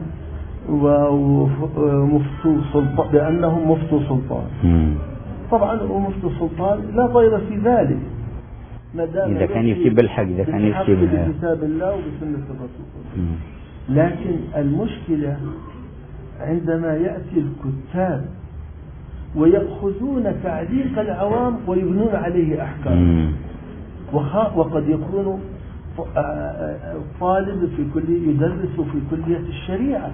ومفتو سلطان، بأنهم مفتو سلطان. طبعا ومفتو سلطان لا ضير في ذلك إذا كان يفتي بالحق، إذا كان يفتي بكتاب الله وبسنة الرسول. لكن المشكلة عندما يأتي الكتاب ويأخذون تعليق العوام ويبنون عليه أحكام، وقد يكون طالب في كلية يدرس في كلية الشريعة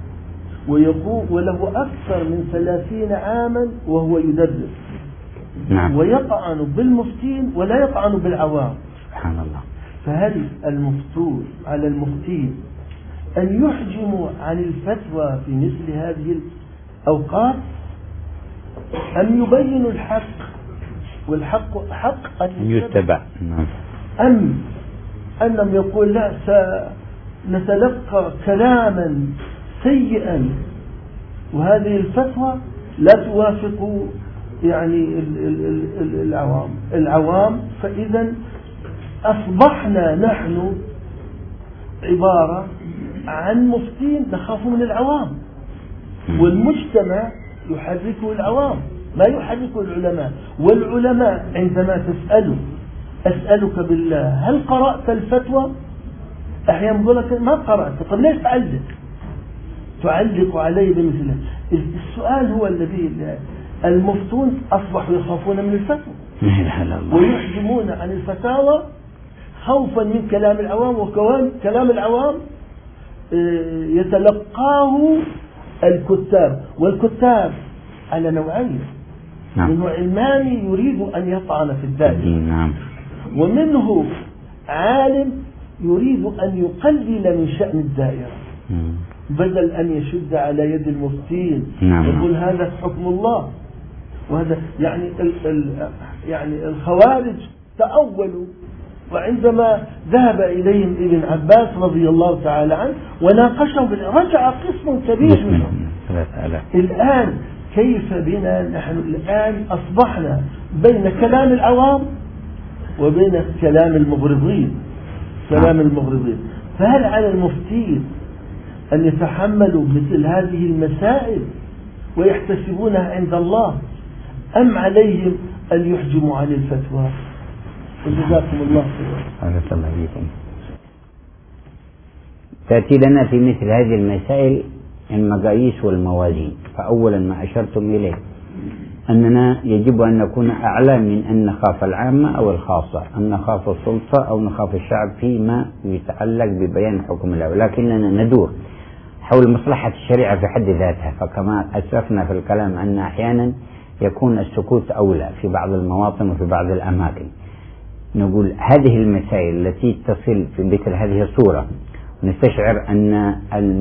وله أكثر من 30 عاما وهو يدرس، ويطعن بالمفتين ولا يطعن بالعوام. سبحان الله. فهل المفتون على المفتين أن يحجموا عن الفتوى في مثل هذه الأوقات، أم يبينوا الحق والحق حق أن يتبع، أم أنهم يقول لا سنتلقى كلاما سيئا وهذه الفتوى لا توافق يعني العوام، فإذا أصبحنا نحن عبارة عن مفتين نخاف من العوام، والمجتمع يحركه العوام ما يحركه العلماء. والعلماء عندما أسألك بالله هل قرأت الفتوى؟ أحيانا يقول لك ما قرأت. طب ليش تعلق علي بمثله؟ السؤال هو الذي المفتون أصبحوا يخافون من الفتوى ويحجمون عن الفتاوى خوفا من كلام العوام، وكمان كلام العوام يتلقاه الكتاب، والكتاب على نوعين، منه علماني يريد أن يطعن في الدائرة، ومنه عالم يريد أن يقلل من شأن الدائرة بدل أن يشد على يد المفتين يقول هذا حكم الله. وهذا يعني الخوارج تأولوا، وعندما ذهب إليهم ابن عباس رضي الله تعالى عنه وناقشهم رجع قسم كبير منهم. الآن كيف بنا نحن الآن أصبحنا بين كلام العوام وبين كلام المغرضين، فهل على المفتين أن يتحملوا مثل هذه المسائل ويحتسبونها عند الله، أم عليهم أن يحجموا عن الفتوى؟ وجزاكم الله خيرا. الله بكم. تأتي لنا في مثل هذه المسائل المقاييس والموازين. فأولا ما أشرتم إليه أننا يجب أن نكون أعلى من أن نخاف العامة أو الخاصة، أن نخاف السلطة أو نخاف الشعب فيما يتعلق ببيان حكم الله، ولكننا ندور حول مصلحة الشريعة في حد ذاتها. فكما أسرفنا في الكلام أن أحيانا يكون السكوت أولى في بعض المواطن وفي بعض الأماكن. نقول هذه المسائل التي تصل في مثل هذه الصورة نستشعر أن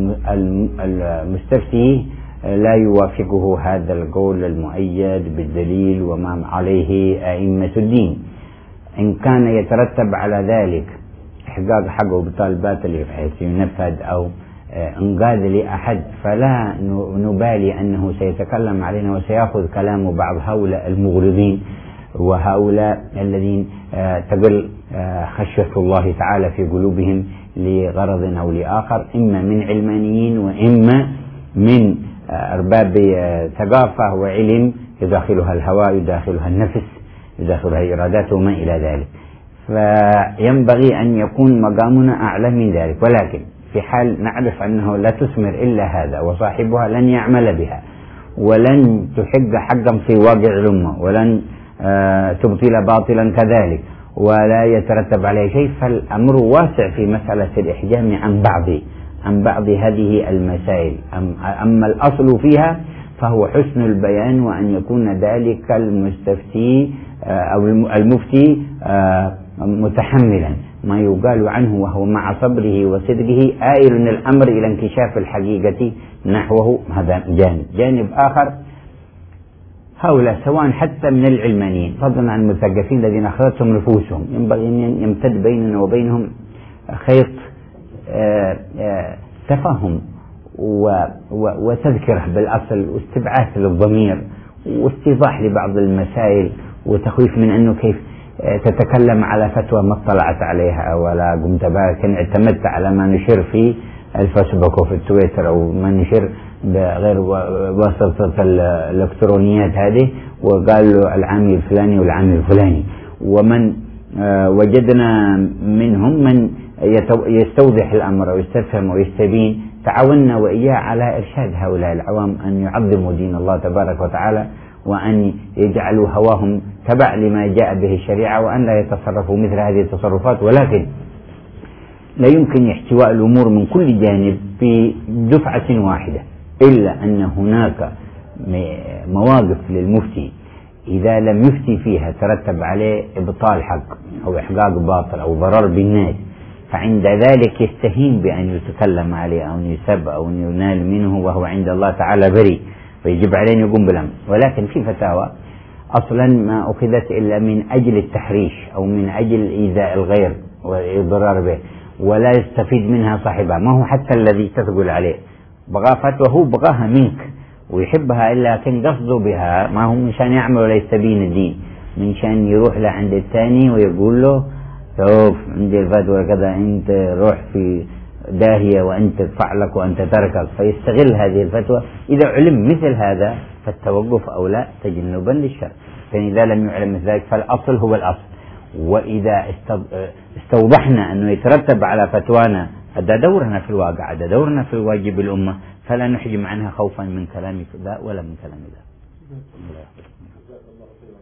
المستفتي لا يوافقه هذا القول المؤيد بالدليل وما عليه أئمة الدين، إن كان يترتب على ذلك إحقاق حقه بالطالبات اللي بحيث ينفذ أو انقاذ لأحد فلا نبالي أنه سيتكلم علينا وسيأخذ كلام بعض هؤلاء المغرضين وهؤلاء الذين تقل خشية الله تعالى في قلوبهم لغرض أو لآخر، إما من علمانيين وإما من أرباب ثقافة وعلم يداخلها الهوى يداخلها النفس يداخلها إرادات وما إلى ذلك. فينبغي أن يكون مقامنا أعلى من ذلك، ولكن في حال نعرف أنه لا تثمر إلا هذا وصاحبها لن يعمل بها ولن تحق حقا في واقع الأمة ولن تبطل باطلا كذلك ولا يترتب عليه شيء، فالأمر واسع في مسألة الإحجام عن بعض هذه المسائل. أما الأصل فيها فهو حسن البيان وأن يكون ذلك المستفتي أو المفتي متحملا ما يقال عنه وهو مع صبره وصدقه آئل الأمر إلى انكشاف الحقيقة نحوه. هذا جانب آخر، هؤلاء سواء حتى من العلمانيين فضلا عن المثقفين الذين أخذتهم نفوسهم ينبغي أن يمتد بيننا وبينهم خيط تفاهم وتذكره بالأصل واستبعاث للضمير واستيضاح لبعض المسائل وتخويف من أنه كيف تتكلم على فتوى ما اطلعت عليها ولا قمت لكن اعتمدت على ما نشر في الفيسبوك وفي التويتر أو ما نشر بغير واسطة الإلكترونيات هذه وقال له العامل الفلاني والعامل الفلاني. ومن وجدنا منهم من يستوضح الأمر ويستفهم ويستبين تعاوننا وإياه على إرشاد هؤلاء العوام أن يعظموا دين الله تبارك وتعالى وأن يجعلوا هواهم تبع لما جاء به الشريعة وأن لا يتصرفوا مثل هذه التصرفات. ولكن لا يمكن احتواء الأمور من كل جانب في دفعة واحدة، إلا أن هناك مواقف للمفتي إذا لم يفتي فيها ترتب عليه إبطال حق أو إحقاق باطل أو ضرر بالناس، فعند ذلك يستهين بأن يتكلم عليه أو يسب أو ينال منه وهو عند الله تعالى بريء فيجب عليه أن يقوم بالأمر. ولكن في فتاوى أصلا ما أخذت إلا من أجل التحريش أو من أجل إيذاء الغير والإضرار به ولا يستفيد منها صاحبها، ما هو حتى الذي تثقل عليه بغى فتوى هو بغاها منك ويحبها إلا كان قصده بها ما هو مشان يعمل ولا يستبين الدين، من شان يروح لعند الثاني ويقول له شوف عندي الفتوى كذا أنت روح في داهية وأنت تدفع لك وأنت تركك، فيستغل هذه الفتوى. إذا علم مثل هذا فالتوقف أولى تجنبا للشر، فإذا لم يعلم مثل ذلك فالأصل هو الأصل. وإذا استوضحنا أنه يترتب على فتوانا هذا دورنا في الواقع، هذا دورنا في واجب الأمة، فلا نحجم عنها خوفا من كلام ذا ولا من كلام ذا.